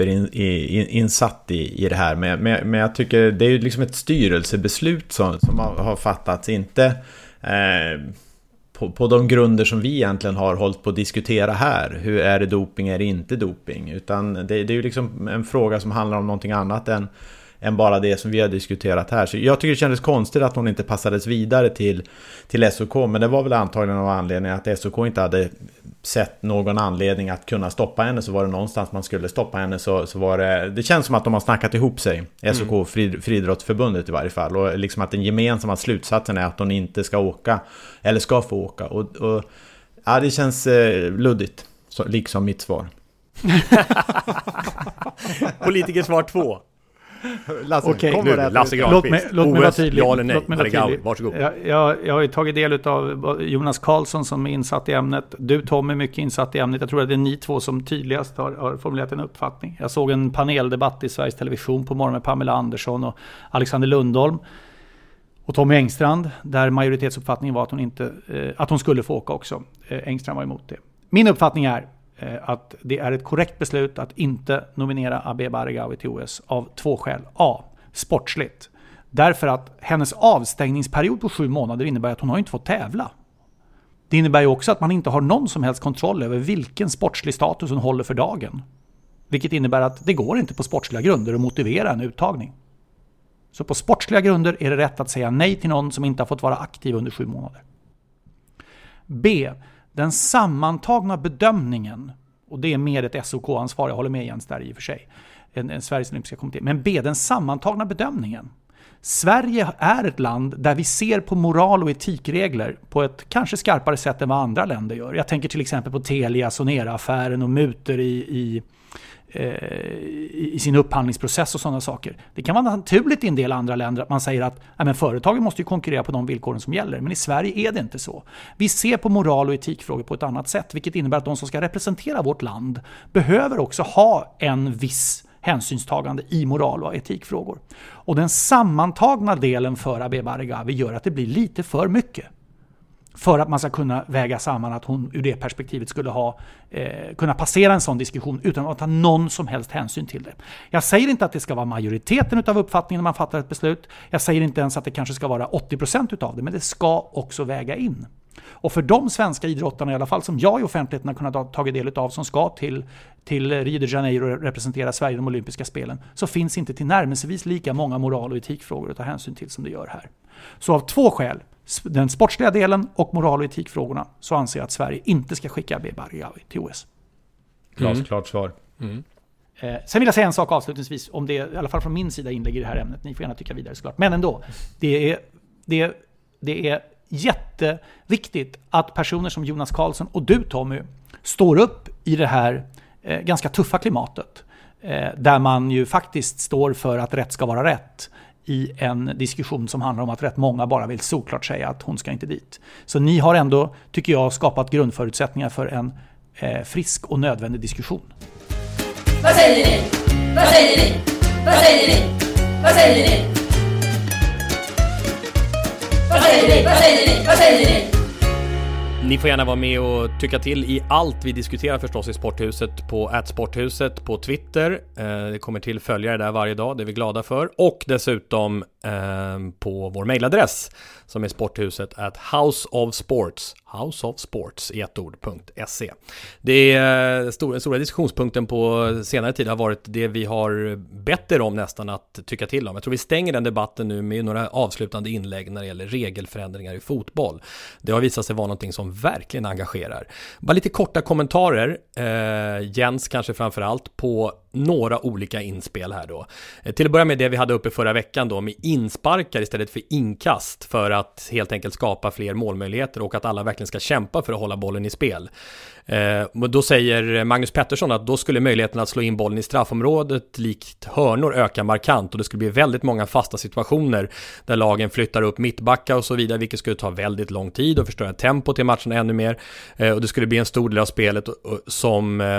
superinsatt in, i, i det här, men, men, men jag tycker det är ju liksom ett styrelsebeslut som, som har, har fattats, inte eh, På, på de grunder som vi egentligen har hållit på att diskutera här. Hur är det doping, är det inte doping? Utan det, det är ju liksom en fråga som handlar om någonting annat än, än bara det som vi har diskuterat här. Så jag tycker det kändes konstigt att hon inte passades vidare till, till S O K. Men det var väl antagligen av anledningen att S O K inte hade sett någon anledning att kunna stoppa henne. Så var det någonstans man skulle stoppa henne, så, så var det... Det känns som att de har snackat ihop sig. S O K, mm. fri, Friidrottsförbundet i varje fall. Och liksom att den gemensamma slutsatsen är att hon inte ska åka. Eller ska få åka. Och, och ja, det känns eh, luddigt. Så, liksom mitt svar. Politikers svar två. Lasse, okej, nu, Lasse Granqvist. Låt mig, låt mig vara tydlig. Ja eller nej, låt mig vara tydlig. Varsågod. Jag, jag, jag har ju tagit del av Jonas Karlsson som är insatt i ämnet. Du, Tom, är mycket insatt i ämnet. Jag tror att det är ni två som tydligast har, har formulerat en uppfattning. Jag såg en paneldebatt i Sveriges Television på morgonen med Pamela Andersson och Alexander Lundholm och Tommy Engstrand, där majoritetsuppfattningen var att hon, inte, eh, att hon skulle få åka också. Eh, Engstrand var emot det. Min uppfattning är att det är ett korrekt beslut att inte nominera Abeba Aregawi till O S av två skäl. A. Sportsligt. Därför att hennes avstängningsperiod på sju månader innebär att hon har inte fått tävla. Det innebär ju också att man inte har någon som helst kontroll över vilken sportslig status hon håller för dagen. Vilket innebär att det går inte på sportsliga grunder att motivera en uttagning. Så på sportsliga grunder är det rätt att säga nej till någon som inte har fått vara aktiv under sju månader. B. Den sammantagna bedömningen, och det är mer ett S O K-ansvar, jag håller med Jens där i och för sig, en, en Sveriges olympiska kommitté. Men B, den sammantagna bedömningen. Sverige är ett land där vi ser på moral och etikregler på ett kanske skarpare sätt än vad andra länder gör. Jag tänker till exempel på Telia, Sonera-affären och mutor i, i, eh, i sin upphandlingsprocess och sådana saker. Det kan vara naturligt i en del andra länder att man säger att nej, men företagen måste ju konkurrera på de villkoren som gäller. Men i Sverige är det inte så. Vi ser på moral och etikfrågor på ett annat sätt, vilket innebär att de som ska representera vårt land behöver också ha en viss hänsynstagande i moral- och etikfrågor. Och den sammantagna delen för Abeba Aregawi gör att det blir lite för mycket. för att man ska kunna väga samman att hon ur det perspektivet skulle ha eh, kunna passera en sån diskussion utan att ta någon som helst hänsyn till det. Jag säger inte att det ska vara majoriteten av uppfattningen när man fattar ett beslut. Jag säger inte ens att det kanske ska vara åttio procent utav det, men det ska också väga in. Och för de svenska idrottarna i alla fall som jag i offentligheten har kunnat ta tagit del av som ska till, till Rio de Janeiro och representera Sverige i de olympiska spelen, så finns inte till närmelsevis lika många moral- och etikfrågor att ta hänsyn till som det gör här. Så av två skäl, den sportsliga delen och moral- och etikfrågorna, så anser jag att Sverige inte ska skicka Abebe Baraghioui till O S. Klart, Mm. klart svar. Mm. Eh, sen vill jag säga en sak avslutningsvis om det, i alla fall från min sida, inlägg i det här ämnet. Ni får gärna tycka vidare såklart. Men ändå, det är, det, det är jätteviktigt att personer som Jonas Karlsson och du, Tommy, står upp i det här eh, ganska tuffa klimatet. Eh, där man ju faktiskt står för att rätt ska vara rätt i en diskussion som handlar om att rätt många bara vill såklart säga att hon ska inte dit. Så ni har ändå, tycker jag, skapat grundförutsättningar för en eh, frisk och nödvändig diskussion. Vad säger ni? Vad säger ni? Vad säger ni? Vad säger ni? Vad säger ni? Vad säger ni? Vad säger ni? Ni får gärna vara med och tycka till i allt vi diskuterar förstås i Sporthuset på at sporthuset på Twitter. Eh, det kommer till följare där varje dag, det är vi glada för. Och dessutom eh, på vår mejladress som är sporthuset at house of sports, house of sports i ett ord, .se. Det är stor, stora diskussionspunkten på senare tid har varit det vi har bett er om nästan att tycka till om. Jag tror vi stänger den debatten nu med några avslutande inlägg när det gäller regelförändringar i fotboll. Det har visat sig vara någonting som verkligen engagerar. Bara lite korta kommentarer, eh, Jens kanske framförallt, på några olika inspel här då. Eh, till att börja med det vi hade uppe förra veckan då med insparkar istället för inkast för att helt enkelt skapa fler målmöjligheter och att alla verkligen ska kämpa för att hålla bollen i spel. Eh, då säger Magnus Pettersson att då skulle möjligheten att slå in bollen i straffområdet likt hörnor öka markant och det skulle bli väldigt många fasta situationer där lagen flyttar upp mittbacka och så vidare, vilket skulle ta väldigt lång tid och förstöra tempot i matchen ännu mer. Eh, och det skulle bli en stor del av spelet och, och, som eh,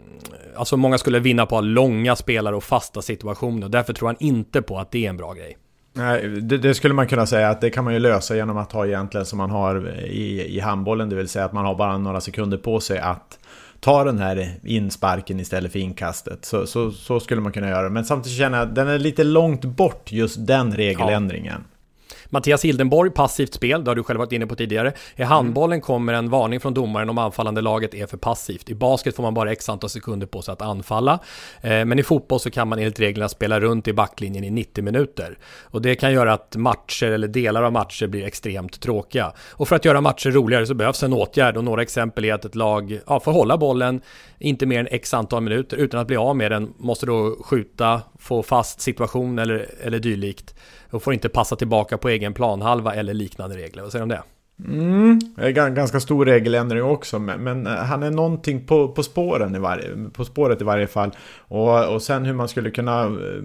alltså många skulle vinna på långa spelare och fasta situationer. Därför tror han inte på att det är en bra grej. Nej, det, det skulle man kunna säga att det kan man ju lösa genom att ha egentligen som man har i, i handbollen, det vill säga att man har bara några sekunder på sig att ta den här insparken istället för inkastet. Så, så, så skulle man kunna göra. Men samtidigt känner jag att den är lite långt bort, just den regeländringen. Ja. Mattias Hildenborg, passivt spel, det har du själv varit inne på tidigare. I handbollen kommer en varning från domaren om anfallande laget är för passivt. I basket får man bara x antal sekunder på sig att anfalla. Eh, men i fotboll så kan man enligt reglerna spela runt i backlinjen i nittio minuter. Och det kan göra att matcher eller delar av matcher blir extremt tråkiga. Och för att göra matcher roligare så behövs en åtgärd. Och några exempel är att ett lag ja, får hålla bollen inte mer än x antal minuter utan att bli av med den. Måste då skjuta, få fast situation eller, eller dylikt. Och får inte passa tillbaka på egen planhalva eller liknande regler. Vad säger du om det? Mm, det är ganska stor regeländring också, men, men han är någonting på, på, spåren i varje, på spåret i varje fall. Och, och sen hur man skulle kunna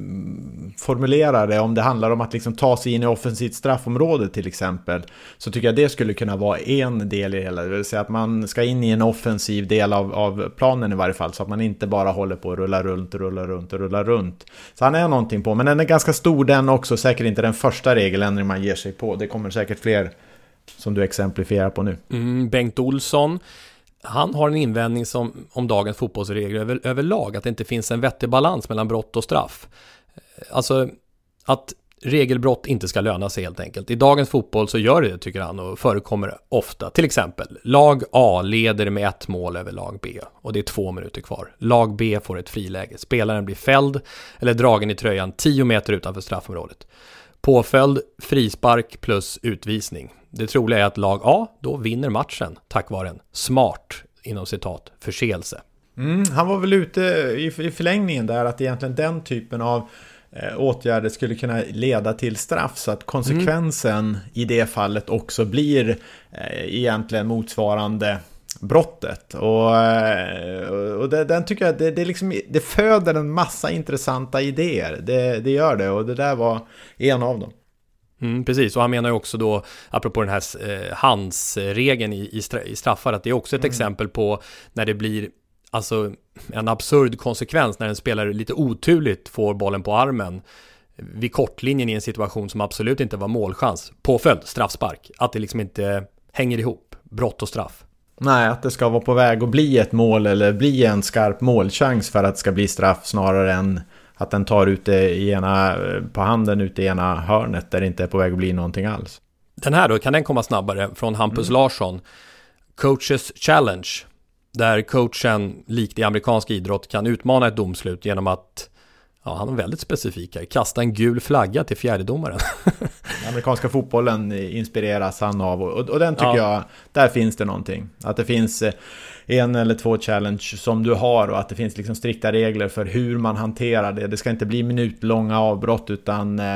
um, formulera det, om det handlar om att liksom ta sig in i offensivt straffområde till exempel, så tycker jag det skulle kunna vara en del i hela. Det vill säga att man ska in i en offensiv del av, av planen i varje fall, så att man inte bara håller på att rulla runt, rulla runt och rulla runt. Så han är någonting på, men den är ganska stor den också, säkert inte den första regeländring man ger sig på. Det kommer säkert fler som du exemplifierar på nu. Mm, Bengt Olsson, han har en invändning som, om dagens fotbollsregler över, överlag, att det inte finns en vettig balans mellan brott och straff. Alltså att regelbrott inte ska löna sig helt enkelt. I dagens fotboll så gör det, tycker han, och förekommer ofta. Till exempel, lag A leder med ett mål över lag B och det är två minuter kvar. Lag B får ett friläge. Spelaren blir fälld eller dragen i tröjan tio meter utanför straffområdet. Påföljd, frispark plus utvisning. Det troliga är att lag A då vinner matchen tack vare en smart, inom citat, förseelse. Mm, han var väl ute i, i förlängningen där att egentligen den typen av eh, åtgärder skulle kunna leda till straff, så att konsekvensen mm. i det fallet också blir eh, egentligen motsvarande brottet. Och, och det, den tycker jag det, det, liksom, det föder en massa intressanta idéer. Det, det gör det, och det där var en av dem. Mm, precis, och han menar ju också då, apropå den här eh, handsregeln i, i, stra- i straffar, att det är också ett mm. exempel på när det blir alltså en absurd konsekvens när en spelare lite oturligt får bollen på armen vid kortlinjen i en situation som absolut inte var målchans. Påföljd, straffspark. Att det liksom inte hänger ihop, brott och straff. Nej, att det ska vara på väg att bli ett mål eller bli en skarp målchans för att det ska bli straff snarare än att den tar ute i ena, på handen ute i ena hörnet där det inte är på väg att bli någonting alls. Den här då, kan den komma snabbare från Hampus mm. Larsson? Coaches Challenge, där coachen likt i amerikansk idrott kan utmana ett domslut genom att, ja, han är väldigt specifik här, kasta en gul flagga till fjärdedomaren. Den amerikanska fotbollen inspireras han av och, och den tycker ja. jag, där finns det någonting. Att det finns en eller två challenge som du har och att det finns liksom strikta regler för hur man hanterar det. Det ska inte bli minutlånga avbrott utan eh,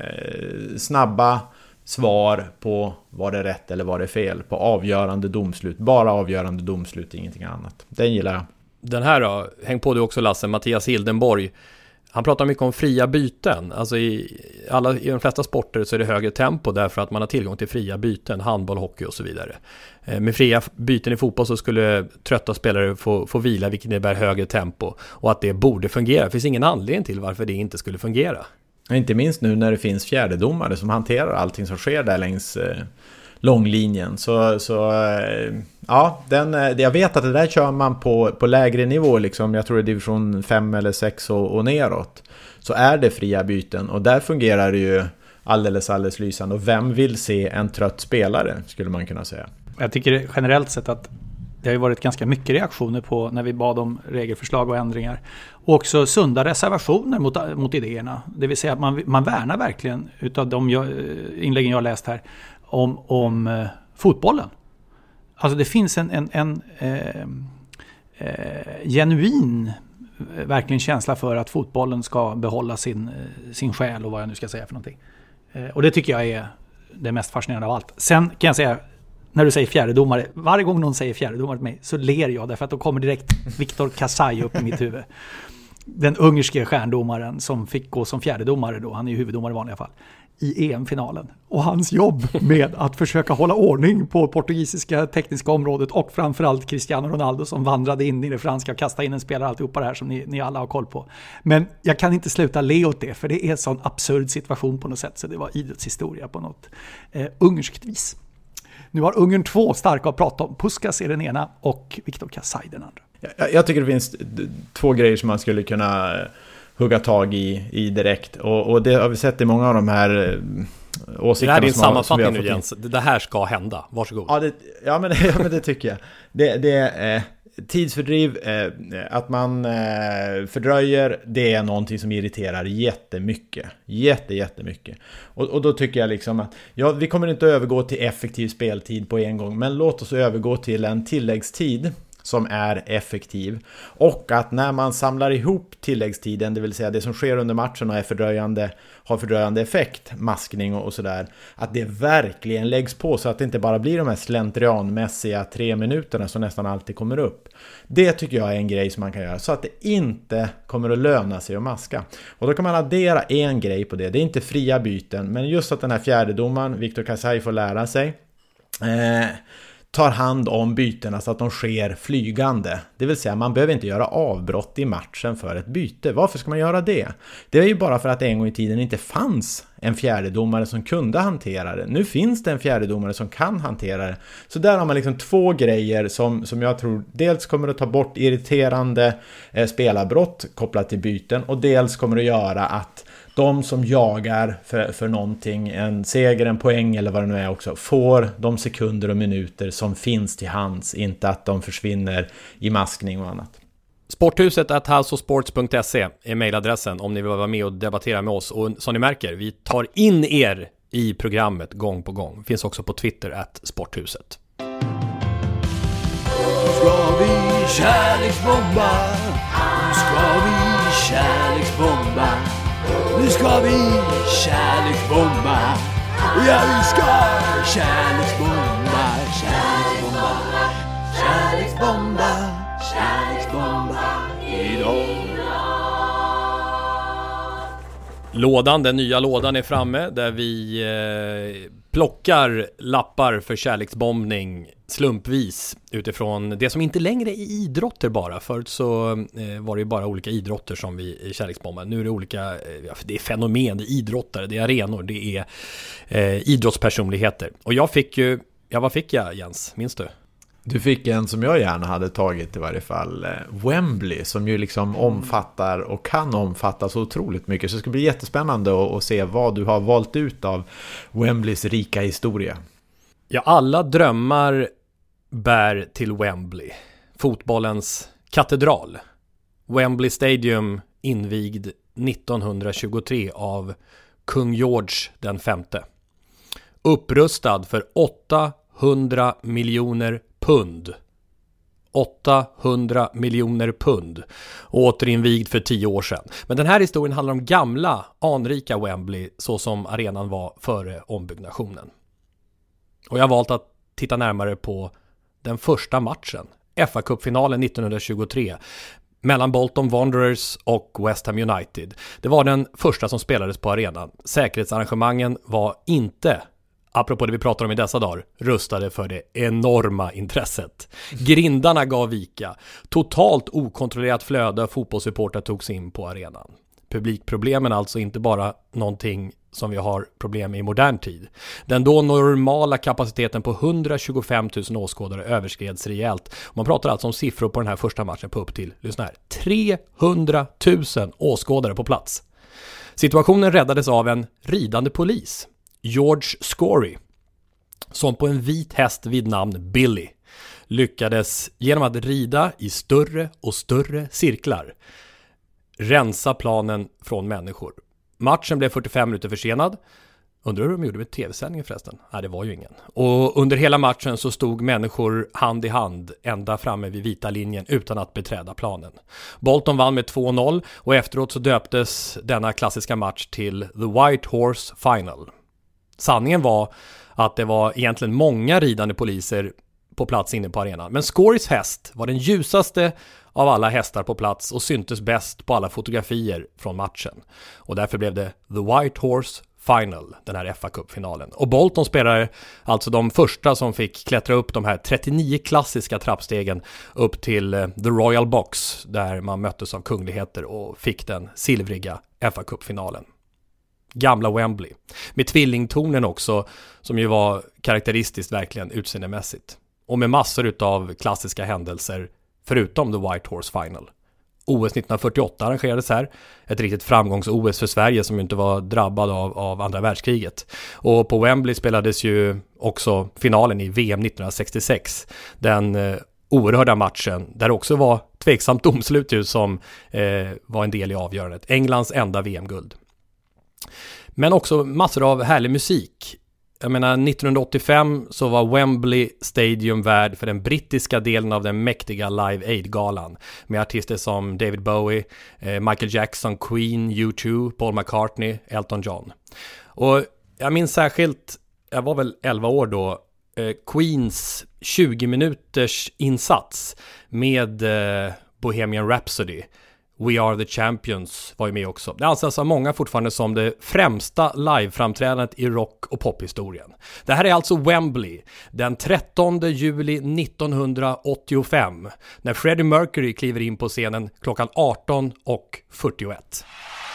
snabba svar på vad det är rätt eller vad det är fel. På avgörande domslut. Bara avgörande domslut, ingenting annat. Den gillar jag. Den här då, häng på du också Lasse, Mattias Hildenborg. Han pratar mycket om fria byten. Alltså i, alla, i de flesta sporter så är det högre tempo därför att man har tillgång till fria byten. Handboll, hockey och så vidare. Eh, med fria byten i fotboll så skulle trötta spelare få, få vila, vilket innebär högre tempo. Och att det borde fungera. Det finns ingen anledning till varför det inte skulle fungera. Inte minst nu när det finns fjärdedomare som hanterar allting som sker där längs eh, långlinjen. Så, så eh, ja, den, jag vet att det där kör man på, på lägre nivå. Liksom, jag tror det är division fem eller sex och, och neråt. Så är det fria byten. Och där fungerar det ju alldeles, alldeles lysande. Och vem vill se en trött spelare, skulle man kunna säga. Jag tycker generellt sett att det har ju varit ganska mycket reaktioner på när vi bad om regelförslag och ändringar. Och också sunda reservationer mot, mot idéerna. Det vill säga att man, man värnar verkligen utav de jag, inläggen jag har läst här om, om eh, fotbollen. Alltså det finns en, en, en eh, eh, genuin eh, verkligen känsla för att fotbollen ska behålla sin, eh, sin själ och vad jag nu ska säga för någonting. Eh, och det tycker jag är det mest fascinerande av allt. Sen kan jag säga, när du säger fjärdedomare, varje gång någon säger fjärdedomare till mig så ler jag därför att då kommer direkt Viktor Kasai upp i mitt huvud. Den ungerske stjärndomaren som fick gå som fjärdedomare då, han är ju huvuddomare i vanliga fall, i E M-finalen. Och hans jobb med att försöka hålla ordning på portugisiska tekniska området och framförallt Cristiano Ronaldo som vandrade in i det franska och kastade in en spelare, alltihopa det här som ni, ni alla har koll på. Men jag kan inte sluta le åt det för det är en sån absurd situation på något sätt så det var idrottshistoria på något eh, ungerskt vis. Nu har Ungern två starka att prata om. Puskas är den ena och Viktor Kasai den andra. Jag, jag tycker det finns två grejer som man skulle kunna hugga tag i, i direkt. Och, och det har vi sett i många av de här åsikterna. Det här är en som har, sammanfattning nu Jens. Det här ska hända. Varsågod. Ja, det, ja, men, ja men det tycker jag. Det, det är eh, tidsfördriv, eh, att man eh, fördröjer, det är någonting som irriterar jättemycket. Jätte, jättemycket. Och, och då tycker jag liksom att ja, vi kommer inte övergå till effektiv speltid på en gång. Men låt oss övergå till en tilläggstid som är effektiv. Och att när man samlar ihop tilläggstiden, det vill säga det som sker under matchen och är fördröjande, har fördröjande effekt, maskning och, och sådär, att det verkligen läggs på så att det inte bara blir de här slentrianmässiga tre minuterna som nästan alltid kommer upp. Det tycker jag är en grej som man kan göra så att det inte kommer att löna sig att maska. Och då kan man addera en grej på det. Det är inte fria byten, men just att den här fjärdedomaren, Viktor Kasai, får lära sig eh, tar hand om bytena så att de sker flygande. Det vill säga man behöver inte göra avbrott i matchen för ett byte. Varför ska man göra det? Det är ju bara för att en gång i tiden inte fanns en fjärdedomare som kunde hantera det. Nu finns det en fjärdedomare som kan hantera det. Så där har man liksom två grejer som, som jag tror dels kommer att ta bort irriterande eh, spelarbrott kopplat till byten och dels kommer att göra att de som jagar för, för någonting, en seger, en poäng eller vad det nu är också, får de sekunder och minuter som finns till hands, inte att de försvinner i maskning och annat. Sporthuset at houseofsports punkt se är mejladressen om ni vill vara med och debattera med oss. Och som ni märker, vi tar in er i programmet gång på gång. Finns också på Twitter at sporthuset. Ska vi kärleksbomba? Ska vi kärleksbomba? Nu ska vi kärleksbomba. Ja, vi ska kärleksbomba. Kärleksbomba. Kärleksbomba. Kärleksbomba idag. Lådan, den nya lådan är framme där vi eh, plockar lappar för kärleksbombning slumpvis utifrån det som inte längre är idrotter bara. Förut så eh, var det ju bara olika idrotter som vi kärleksbombade. Nu är det olika, eh, det är fenomen, det är idrottare, det är arenor, det är eh, idrottspersonligheter. Och jag fick ju, Ja, vad fick jag, Jens? Minns du? Du fick en som jag gärna hade tagit i varje fall. Wembley, som ju liksom omfattar och kan omfatta så otroligt mycket. Så det ska bli jättespännande att, att se vad du har valt ut av Wembleys rika historia. Ja, alla drömmar bär till Wembley. Fotbollens katedral. Wembley Stadium invigd nittonhundratjugotre av kung George den femte. Upprustad för åttahundra miljoner pund. åttahundra miljoner pund. Återinvigd för tio år sedan. Men den här historien handlar om gamla, anrika Wembley så som arenan var före ombyggnationen. Och jag har valt att titta närmare på den första matchen. F A-cupfinalen nittonhundratjugotre mellan Bolton Wanderers och West Ham United. Det var den första som spelades på arenan. Säkerhetsarrangemangen var inte, apropå det vi pratar om i dessa dagar, rustade för det enorma intresset. Grindarna gav vika. Totalt okontrollerat flöde av fotbollssupportrar togs in på arenan. Publikproblemen alltså inte bara någonting som vi har problem med i modern tid. Den då normala kapaciteten på hundratjugofem tusen åskådare överskreds rejält. Man pratar alltså om siffror på den här första matchen på upp till, lyssna här, trehundratusen åskådare på plats. Situationen räddades av en ridande polis, George Scory, som på en vit häst vid namn Billy lyckades genom att rida i större och större cirklar rensa planen från människor. Matchen blev fyrtiofem minuter försenad. Undrar hur de gjorde med tv-sändningen förresten? Nej, det var ju ingen. Och under hela matchen så stod människor hand i hand ända framme vid vita linjen utan att beträda planen. Bolton vann med två noll och efteråt så döptes denna klassiska match till The White Horse Final. Sanningen var att det var egentligen många ridande poliser på plats inne på arenan. Men Scorys häst var den ljusaste av alla hästar på plats och syntes bäst på alla fotografier från matchen. Och därför blev det The White Horse Final, den här F A-cupfinalen. Och Bolton spelade alltså de första som fick klättra upp de här trettionio klassiska trappstegen upp till The Royal Box, där man möttes av kungligheter och fick den silvriga F A-cupfinalen. Gamla Wembley. Med tvillingtornen också, som ju var karaktäristiskt verkligen utseendemässigt. Och med massor av klassiska händelser förutom The White Horse Final. O S nittonhundrafyrtioåtta arrangerades här. Ett riktigt framgångs-O S för Sverige som inte var drabbad av, av andra världskriget. Och på Wembley spelades ju också finalen i V M nittonhundrasextiosex. Den eh, oerhörda matchen där också var tveksamt domslut ju, som eh, var en del i avgörandet. Englands enda V M-guld. Men också massor av härlig musik. Jag menar, nittonhundraåttiofem så var Wembley Stadium värd för den brittiska delen av den mäktiga Live Aid-galan med artister som David Bowie, eh, Michael Jackson, Queen, U två, Paul McCartney, Elton John. Och jag minns särskilt, jag var väl elva år då, eh, Queens tjugo minuters insats med eh, Bohemian Rhapsody. We Are The Champions var ju med också. Det anses av många fortfarande som det främsta liveframträdandet i rock- och pophistorien. Det här är alltså Wembley den trettonde juli nittonhundraåttiofem när Freddie Mercury kliver in på scenen klockan arton och fyrtioett.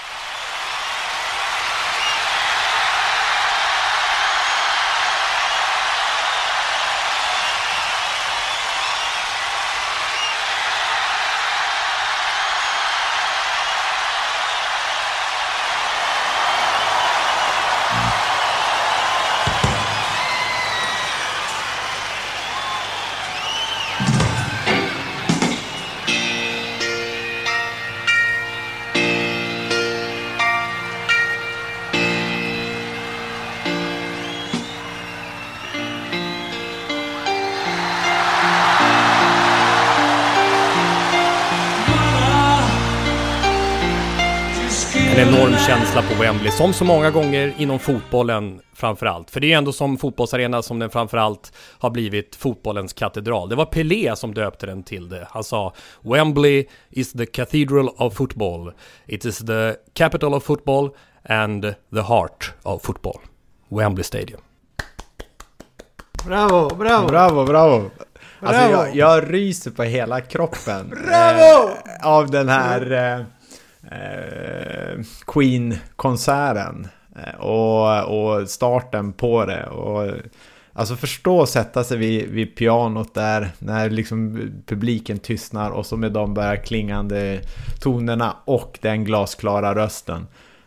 En enorm känsla på Wembley, som så många gånger inom fotbollen framförallt. För det är ändå som fotbollsarena som den framförallt har blivit fotbollens katedral. Det var Pelé som döpte den till det. Han sa: Wembley is the cathedral of football. It is the capital of football and the heart of football. Wembley Stadium. Bravo, bravo. Bravo, bravo. Alltså jag, jag ryser på hela kroppen. Bravo! Eh, av den här eh, eh, Queen-konserten. Eh, och, och starten på det. Och Alltså förstå sätta sig vid, vid pianot där när liksom publiken tystnar och så med de börjar klingande tonerna och den glasklara rösten.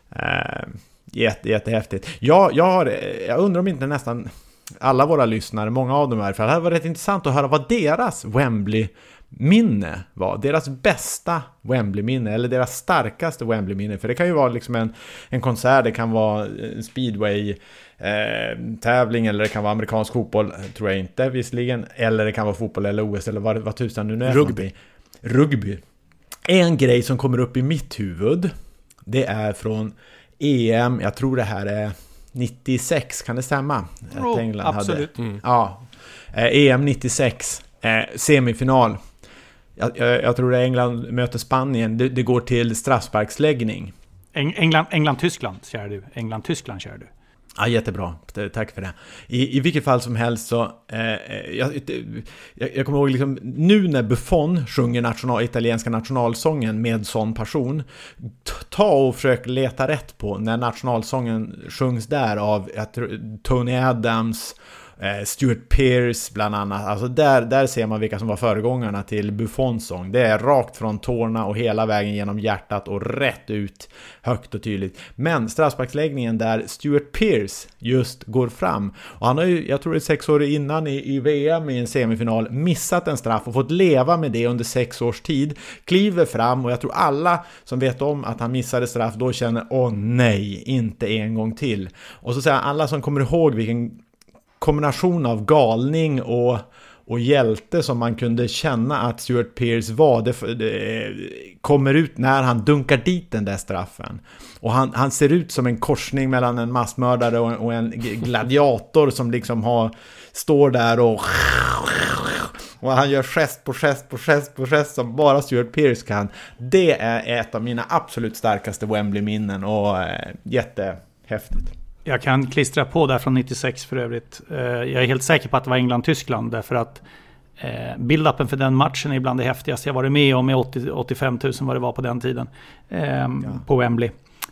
Eh, jätte, jättehäftigt. Ja, jag, har, jag undrar om inte nästan alla våra lyssnare, många av dem är, för det här var rätt intressant att höra vad deras Wembley-minne var. Deras bästa Wembley-minne eller deras starkaste Wembley-minne. För det kan ju vara liksom en, en konsert, det kan vara en speedway eh, tävling eller det kan vara amerikansk fotboll, tror jag inte visserligen. Eller det kan vara fotboll eller O S eller vad, vad tusan nu är. Rugby. Rugby. En grej som kommer upp i mitt huvud, det är från E M, jag tror det här är nittiosex, kan det stämma? Oh, England absolut. Hade, mm. Ja, eh, E M nittiosex, eh, semifinal. Jag, jag, jag tror det är England möter Spanien. Det, det går till straffsparksläggning. Eng, England, England-Tyskland kör du. England-Tyskland kör du. Ja, jättebra. Tack för det. I, i vilket fall som helst så eh, jag, jag, jag kommer ihåg liksom, nu när Buffon sjunger national, italienska nationalsången med sån person, ta och försök leta rätt på när nationalsången sjungs där av jag tror, Tony Adams, eh, Stuart Pearce bland annat. Alltså där, där ser man vilka som var föregångarna till Buffons sång. Det är rakt från tårna och hela vägen genom hjärtat och rätt ut, högt och tydligt. Men straffsparksläggningen där Stuart Pearce just går fram, och han har ju, jag tror det är sex år innan i, i V M i en semifinal missat en straff och fått leva med det under sex års tid, kliver fram och jag tror alla som vet om att han missade straff då känner, åh nej, inte en gång till. Och så säger alla som kommer ihåg vilken kombination av galning och, och hjälte som man kunde känna att Stuart Pearce var, det, det kommer ut när han dunkar dit den där straffen. Och han, han ser ut som en korsning mellan en massmördare och, och en gladiator som liksom har, står där och och han gör gest på gest på gest på gest som bara Stuart Pearce kan. Det är ett av mina absolut starkaste Wembley-minnen och äh, jättehäftigt. Jag kan klistra på där från nittiosex för övrigt. Jag är helt säker på att det var England-Tyskland därför att build-upen för den matchen är bland det häftigaste jag varit med om, med åttio till åttiofem tusen vad det var på den tiden ja. På Wembley.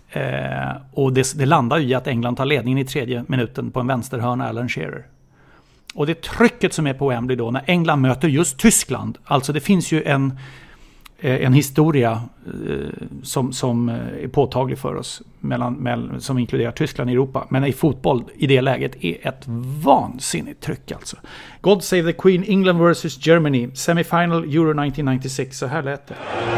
Och det, det landar ju i att England tar ledningen i tredje minuten på en vänsterhörna, Alan Shearer. Och det trycket som är på Wembley då när England möter just Tyskland, alltså det finns ju en en historia eh, som, som är påtaglig för oss mellan, mellan, som inkluderar Tyskland i Europa, men i fotboll i det läget är ett vansinnigt tryck alltså. God Save the Queen, England versus Germany, semifinal Euro nittonhundranittiosex, så här lät det.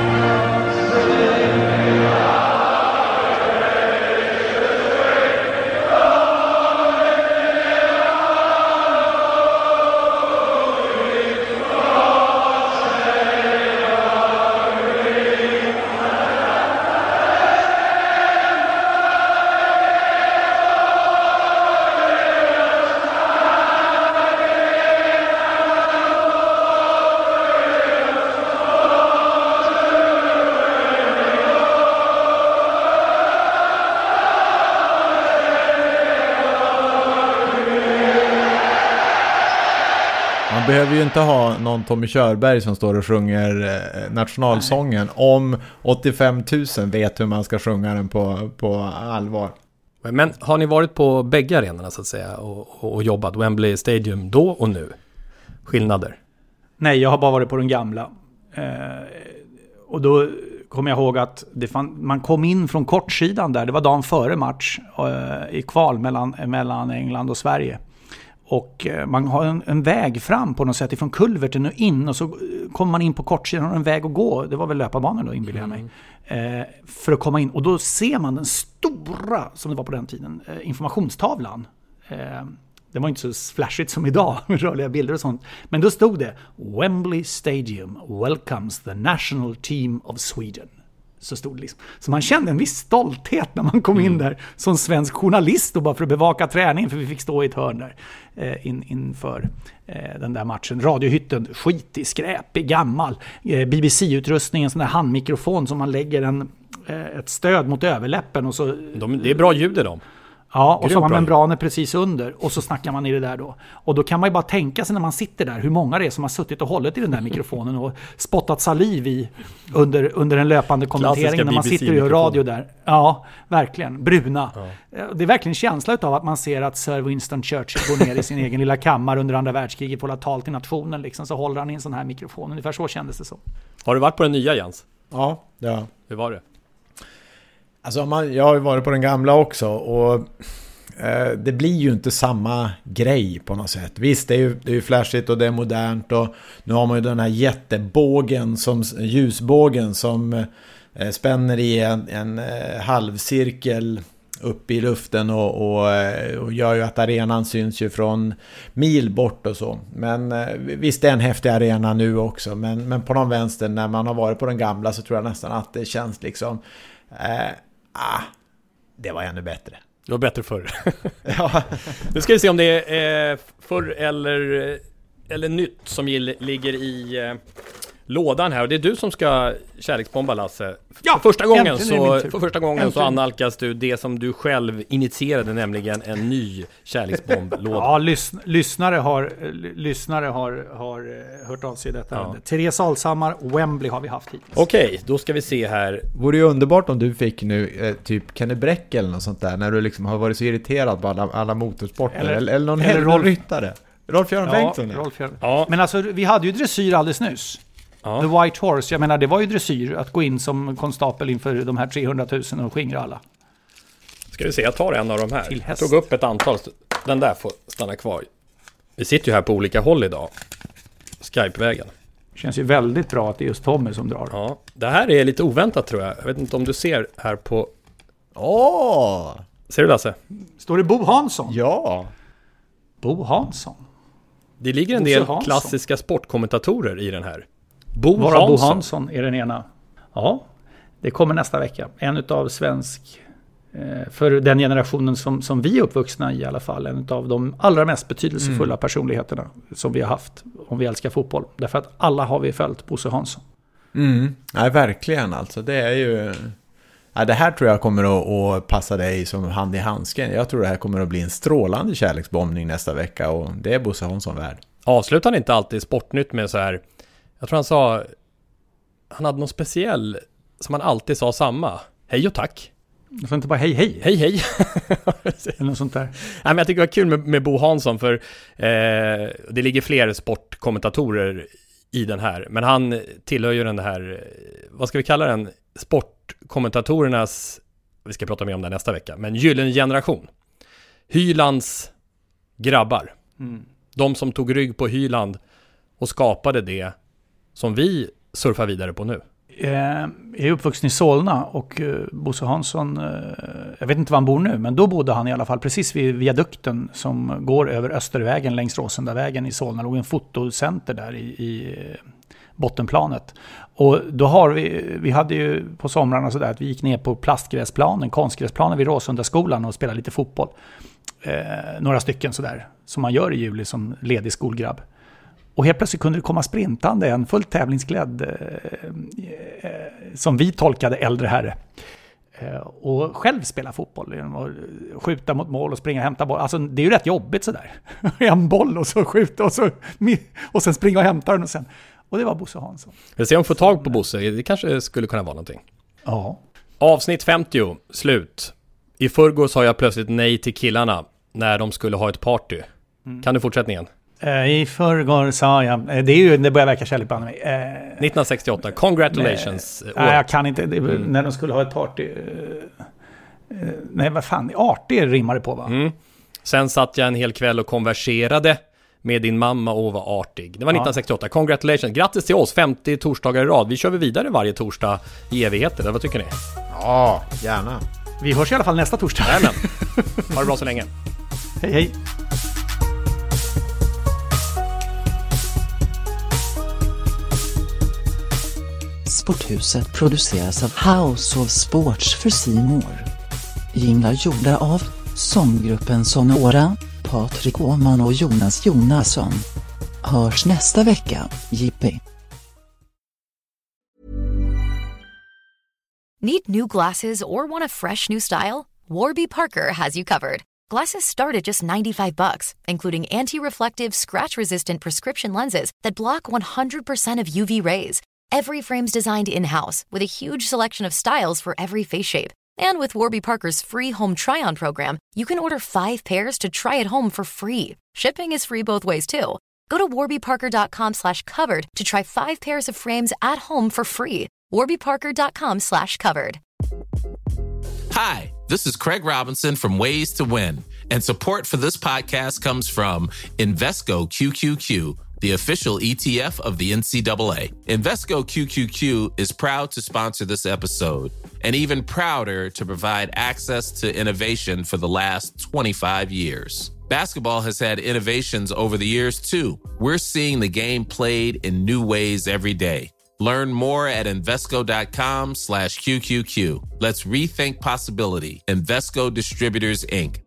Man behöver ju inte ha någon Tommy Körberg som står och sjunger eh, nationalsången. Nej. Om åttiofem tusen vet hur man ska sjunga den på, på allvar. Men har ni varit på bägge arenorna så att säga och, och, och jobbat Wembley Stadium då och nu? Skillnader? Nej, jag har bara varit på den gamla. Eh, och då kommer jag ihåg att det fann, man kom in från kortsidan där. Det var dagen före match eh, i kval mellan, mellan England och Sverige. Och man har en, en väg fram på något sätt ifrån kulverten och in, och så kommer man in på kortsidan och en väg att gå. Det var väl löparbanan då, inbillar jag mig. Eh, för att komma in. Och då ser man den stora, som det var på den tiden, eh, informationstavlan. Eh, det var inte så flashigt som idag med rörliga bilder och sånt. Men då stod det Wembley Stadium welcomes the national team of Sweden. Så stod det liksom. Så man kände en viss stolthet när man kom in där som svensk journalist och bara för att bevaka träningen, för vi fick stå i ett hörn där eh, in, inför eh, den där matchen. Radiohytten, skitig, skräpig, gammal. Eh, B B C-utrustning, en sån där handmikrofon som man lägger en, eh, ett stöd mot överläppen och så. De, det är bra ljud i dem. Ja, och Grymt så har man bra. membraner precis under och så snackar man i det där då. Och då kan man ju bara tänka sig när man sitter där hur många det är som har suttit och hållit i den där mikrofonen och spottat saliv i under, under en löpande kommentering när man sitter och gör radio där. Ja, verkligen. Bruna. Ja. Det är verkligen känsla av att man ser att Sir Winston Churchill går ner i sin egen lilla kammare under andra världskriget och håller tal till nationen liksom, så håller han i en sån här mikrofon. Ungefär så kändes det så. Har du varit på den nya, Jens? Ja, ja. Hur var det? Alltså man, jag har ju varit på den gamla också och eh, det blir ju inte samma grej på något sätt. Visst, det är ju, det är ju flashigt och det är modernt och nu har man ju den här jättebågen, som, ljusbågen som eh, spänner i en, en eh, halvcirkel upp i luften och, och, och gör ju att arenan syns ju från mil bort och så. Men eh, visst, det är en häftig arena nu också, men, men på någon vänster när man har varit på den gamla så tror jag nästan att det känns liksom eh, ah, det var ännu bättre. Det var bättre förr. Ja. Nu ska vi se om det är eh, förr eller, eller nytt som gill, ligger i eh, lådan här. Och det är du som ska kärleksbomba, Lasse. Ja, för första gången, så, för för första gången så analkas du det som du själv initierade, nämligen en ny kärleksbomblåda. Ja, lys- lyssnare har, lyssnare har, har hört av sig i detta. Ja. Therese Alshammar, Wembley har vi haft hittills. Okej, då ska vi se här. Vore ju underbart om du fick nu eh, typ Kenny Bräck eller något sånt där, när du liksom har varit så irriterad på alla, alla motorsporter eller, eller, eller någon eller eller Rolf- ryttare. Rolf-Göran Ja, Bengtsson. Rolf-Göran. Ja. Men alltså, vi hade ju dressyr alldeles nyss. Ja. The White Horse, jag menar det var ju dressyr att gå in som konstapel inför de här trehundratusen och skingra alla. Ska vi se, jag tar en av de här. Till Jag häst. tog upp ett antal. Den där får stanna kvar. Vi sitter ju här på olika håll idag. Skype-vägen. Det känns ju väldigt bra att det är just Tommy som drar. Ja, det här är lite oväntat tror jag. Jag vet inte om du ser här på... Åh! Ser du, Lasse? Står det Bo Hansson? Ja! Bo Hansson? Det ligger en Bosse del Hansson. klassiska sportkommentatorer i den här. Bo Bara Hansson. Bo Hansson är den ena. Ja, det kommer nästa vecka. En utav svensk, eh, för den generationen som, som vi är uppvuxna i i alla fall, en av de allra mest betydelsefulla mm. personligheterna som vi har haft om vi älskar fotboll. Därför att alla har vi följt Bosse Hansson. Mm. Nej, verkligen alltså. Det är ju... Ja, det här tror jag kommer att, att passa dig som hand i handsken. Jag tror det här kommer att bli en strålande kärleksbombning nästa vecka och det är Bosse Hansson värd. Avslutar han inte alltid Sportnytt med så här... Jag tror han sa... Han hade någon speciell som han alltid sa samma. Hej och tack. Jag får inte bara hej hej. Hej hej. Eller något sånt där. Nej, men jag tycker det var kul med, med Bo Hansson för eh, det ligger fler sportkommentatorer i den här. Men han tillhör ju den här, vad ska vi kalla den? Sportkommentatorernas, vi ska prata mer om det nästa vecka, men gyllene generation. Hylands grabbar. Mm. De som tog rygg på Hyland och skapade det som vi surfar vidare på nu. Jag är uppvuxen i Solna och Bosse Hansson, jag vet inte var han bor nu, men då bodde han i alla fall precis vid viadukten som går över Östervägen längs Råsundavägen i Solna. Det låg en fotocenter där i, i bottenplanet. Och då har vi, vi hade ju på somrarna sådär att vi gick ner på plastgräsplanen, konstgräsplanen vid Råsundaskolan och spelade lite fotboll. Eh, några stycken sådär, som man gör i juli som ledig skolgrabb. Och helt plötsligt kunde det komma sprintande en fullt tävlingsklädd eh, eh, som vi tolkade äldre herre. Eh, och själv spela fotboll. Och skjuta mot mål och springa och hämta boll. Alltså det är ju rätt jobbigt sådär. En boll och så skjuta och, så, och sen springa och hämta den och sen. Och det var Bosse Hansson. Jag ser om vi får tag på Bosse. Det kanske skulle kunna vara någonting. Ja. Avsnitt femtio, slut. I förrgår sa jag plötsligt nej till killarna när de skulle ha ett party. Mm. Kan du fortsättningen? I förrgår sa jag, det är ju, det börjar verka kärlek på mig. Eh, nittonhundrasextioåtta, congratulations. Nej, nej jag kan inte, det, mm. när de skulle ha ett party. Eh, nej, vad fan, artig rimmar det på va? Mm. Sen satt jag en hel kväll och konverserade med din mamma och var artig. Det var nittonhundrasextioåtta, congratulations. Grattis till oss, femtio torsdagar i rad. Vi kör vi vidare varje torsdag i evigheter, vad tycker ni? Ja, gärna. Vi hörs i alla fall nästa torsdag. Jajamän. Ha det bra så länge. Hej hej. Sporthuset produceras av House of Sports för C More. Jinglar gjorda av sånggruppen Sonora, Patrik Åman och Jonas Jonasson. Hörs nästa vecka, Jippi. Need new glasses or want a fresh new style? Warby Parker has you covered. Glasses start at just ninety-five bucks, including anti-reflective, scratch-resistant prescription lenses that block one hundred percent of U V rays. Every frame's designed in-house with a huge selection of styles for every face shape. And with Warby Parker's free home try-on program, you can order five pairs to try at home for free. Shipping is free both ways, too. Go to warbyparker.com slash covered to try five pairs of frames at home for free. warbyparker.com slash covered. Hi, this is Craig Robinson from Ways to Win, and support for this podcast comes from Invesco Q Q Q, the official E T F of the N C double A. Invesco Q Q Q is proud to sponsor this episode, and even prouder to provide access to innovation for the last twenty-five years. Basketball has had innovations over the years, too. We're seeing the game played in new ways every day. Learn more at Invesco.com slash QQQ. Let's rethink possibility. Invesco Distributors, Incorporated.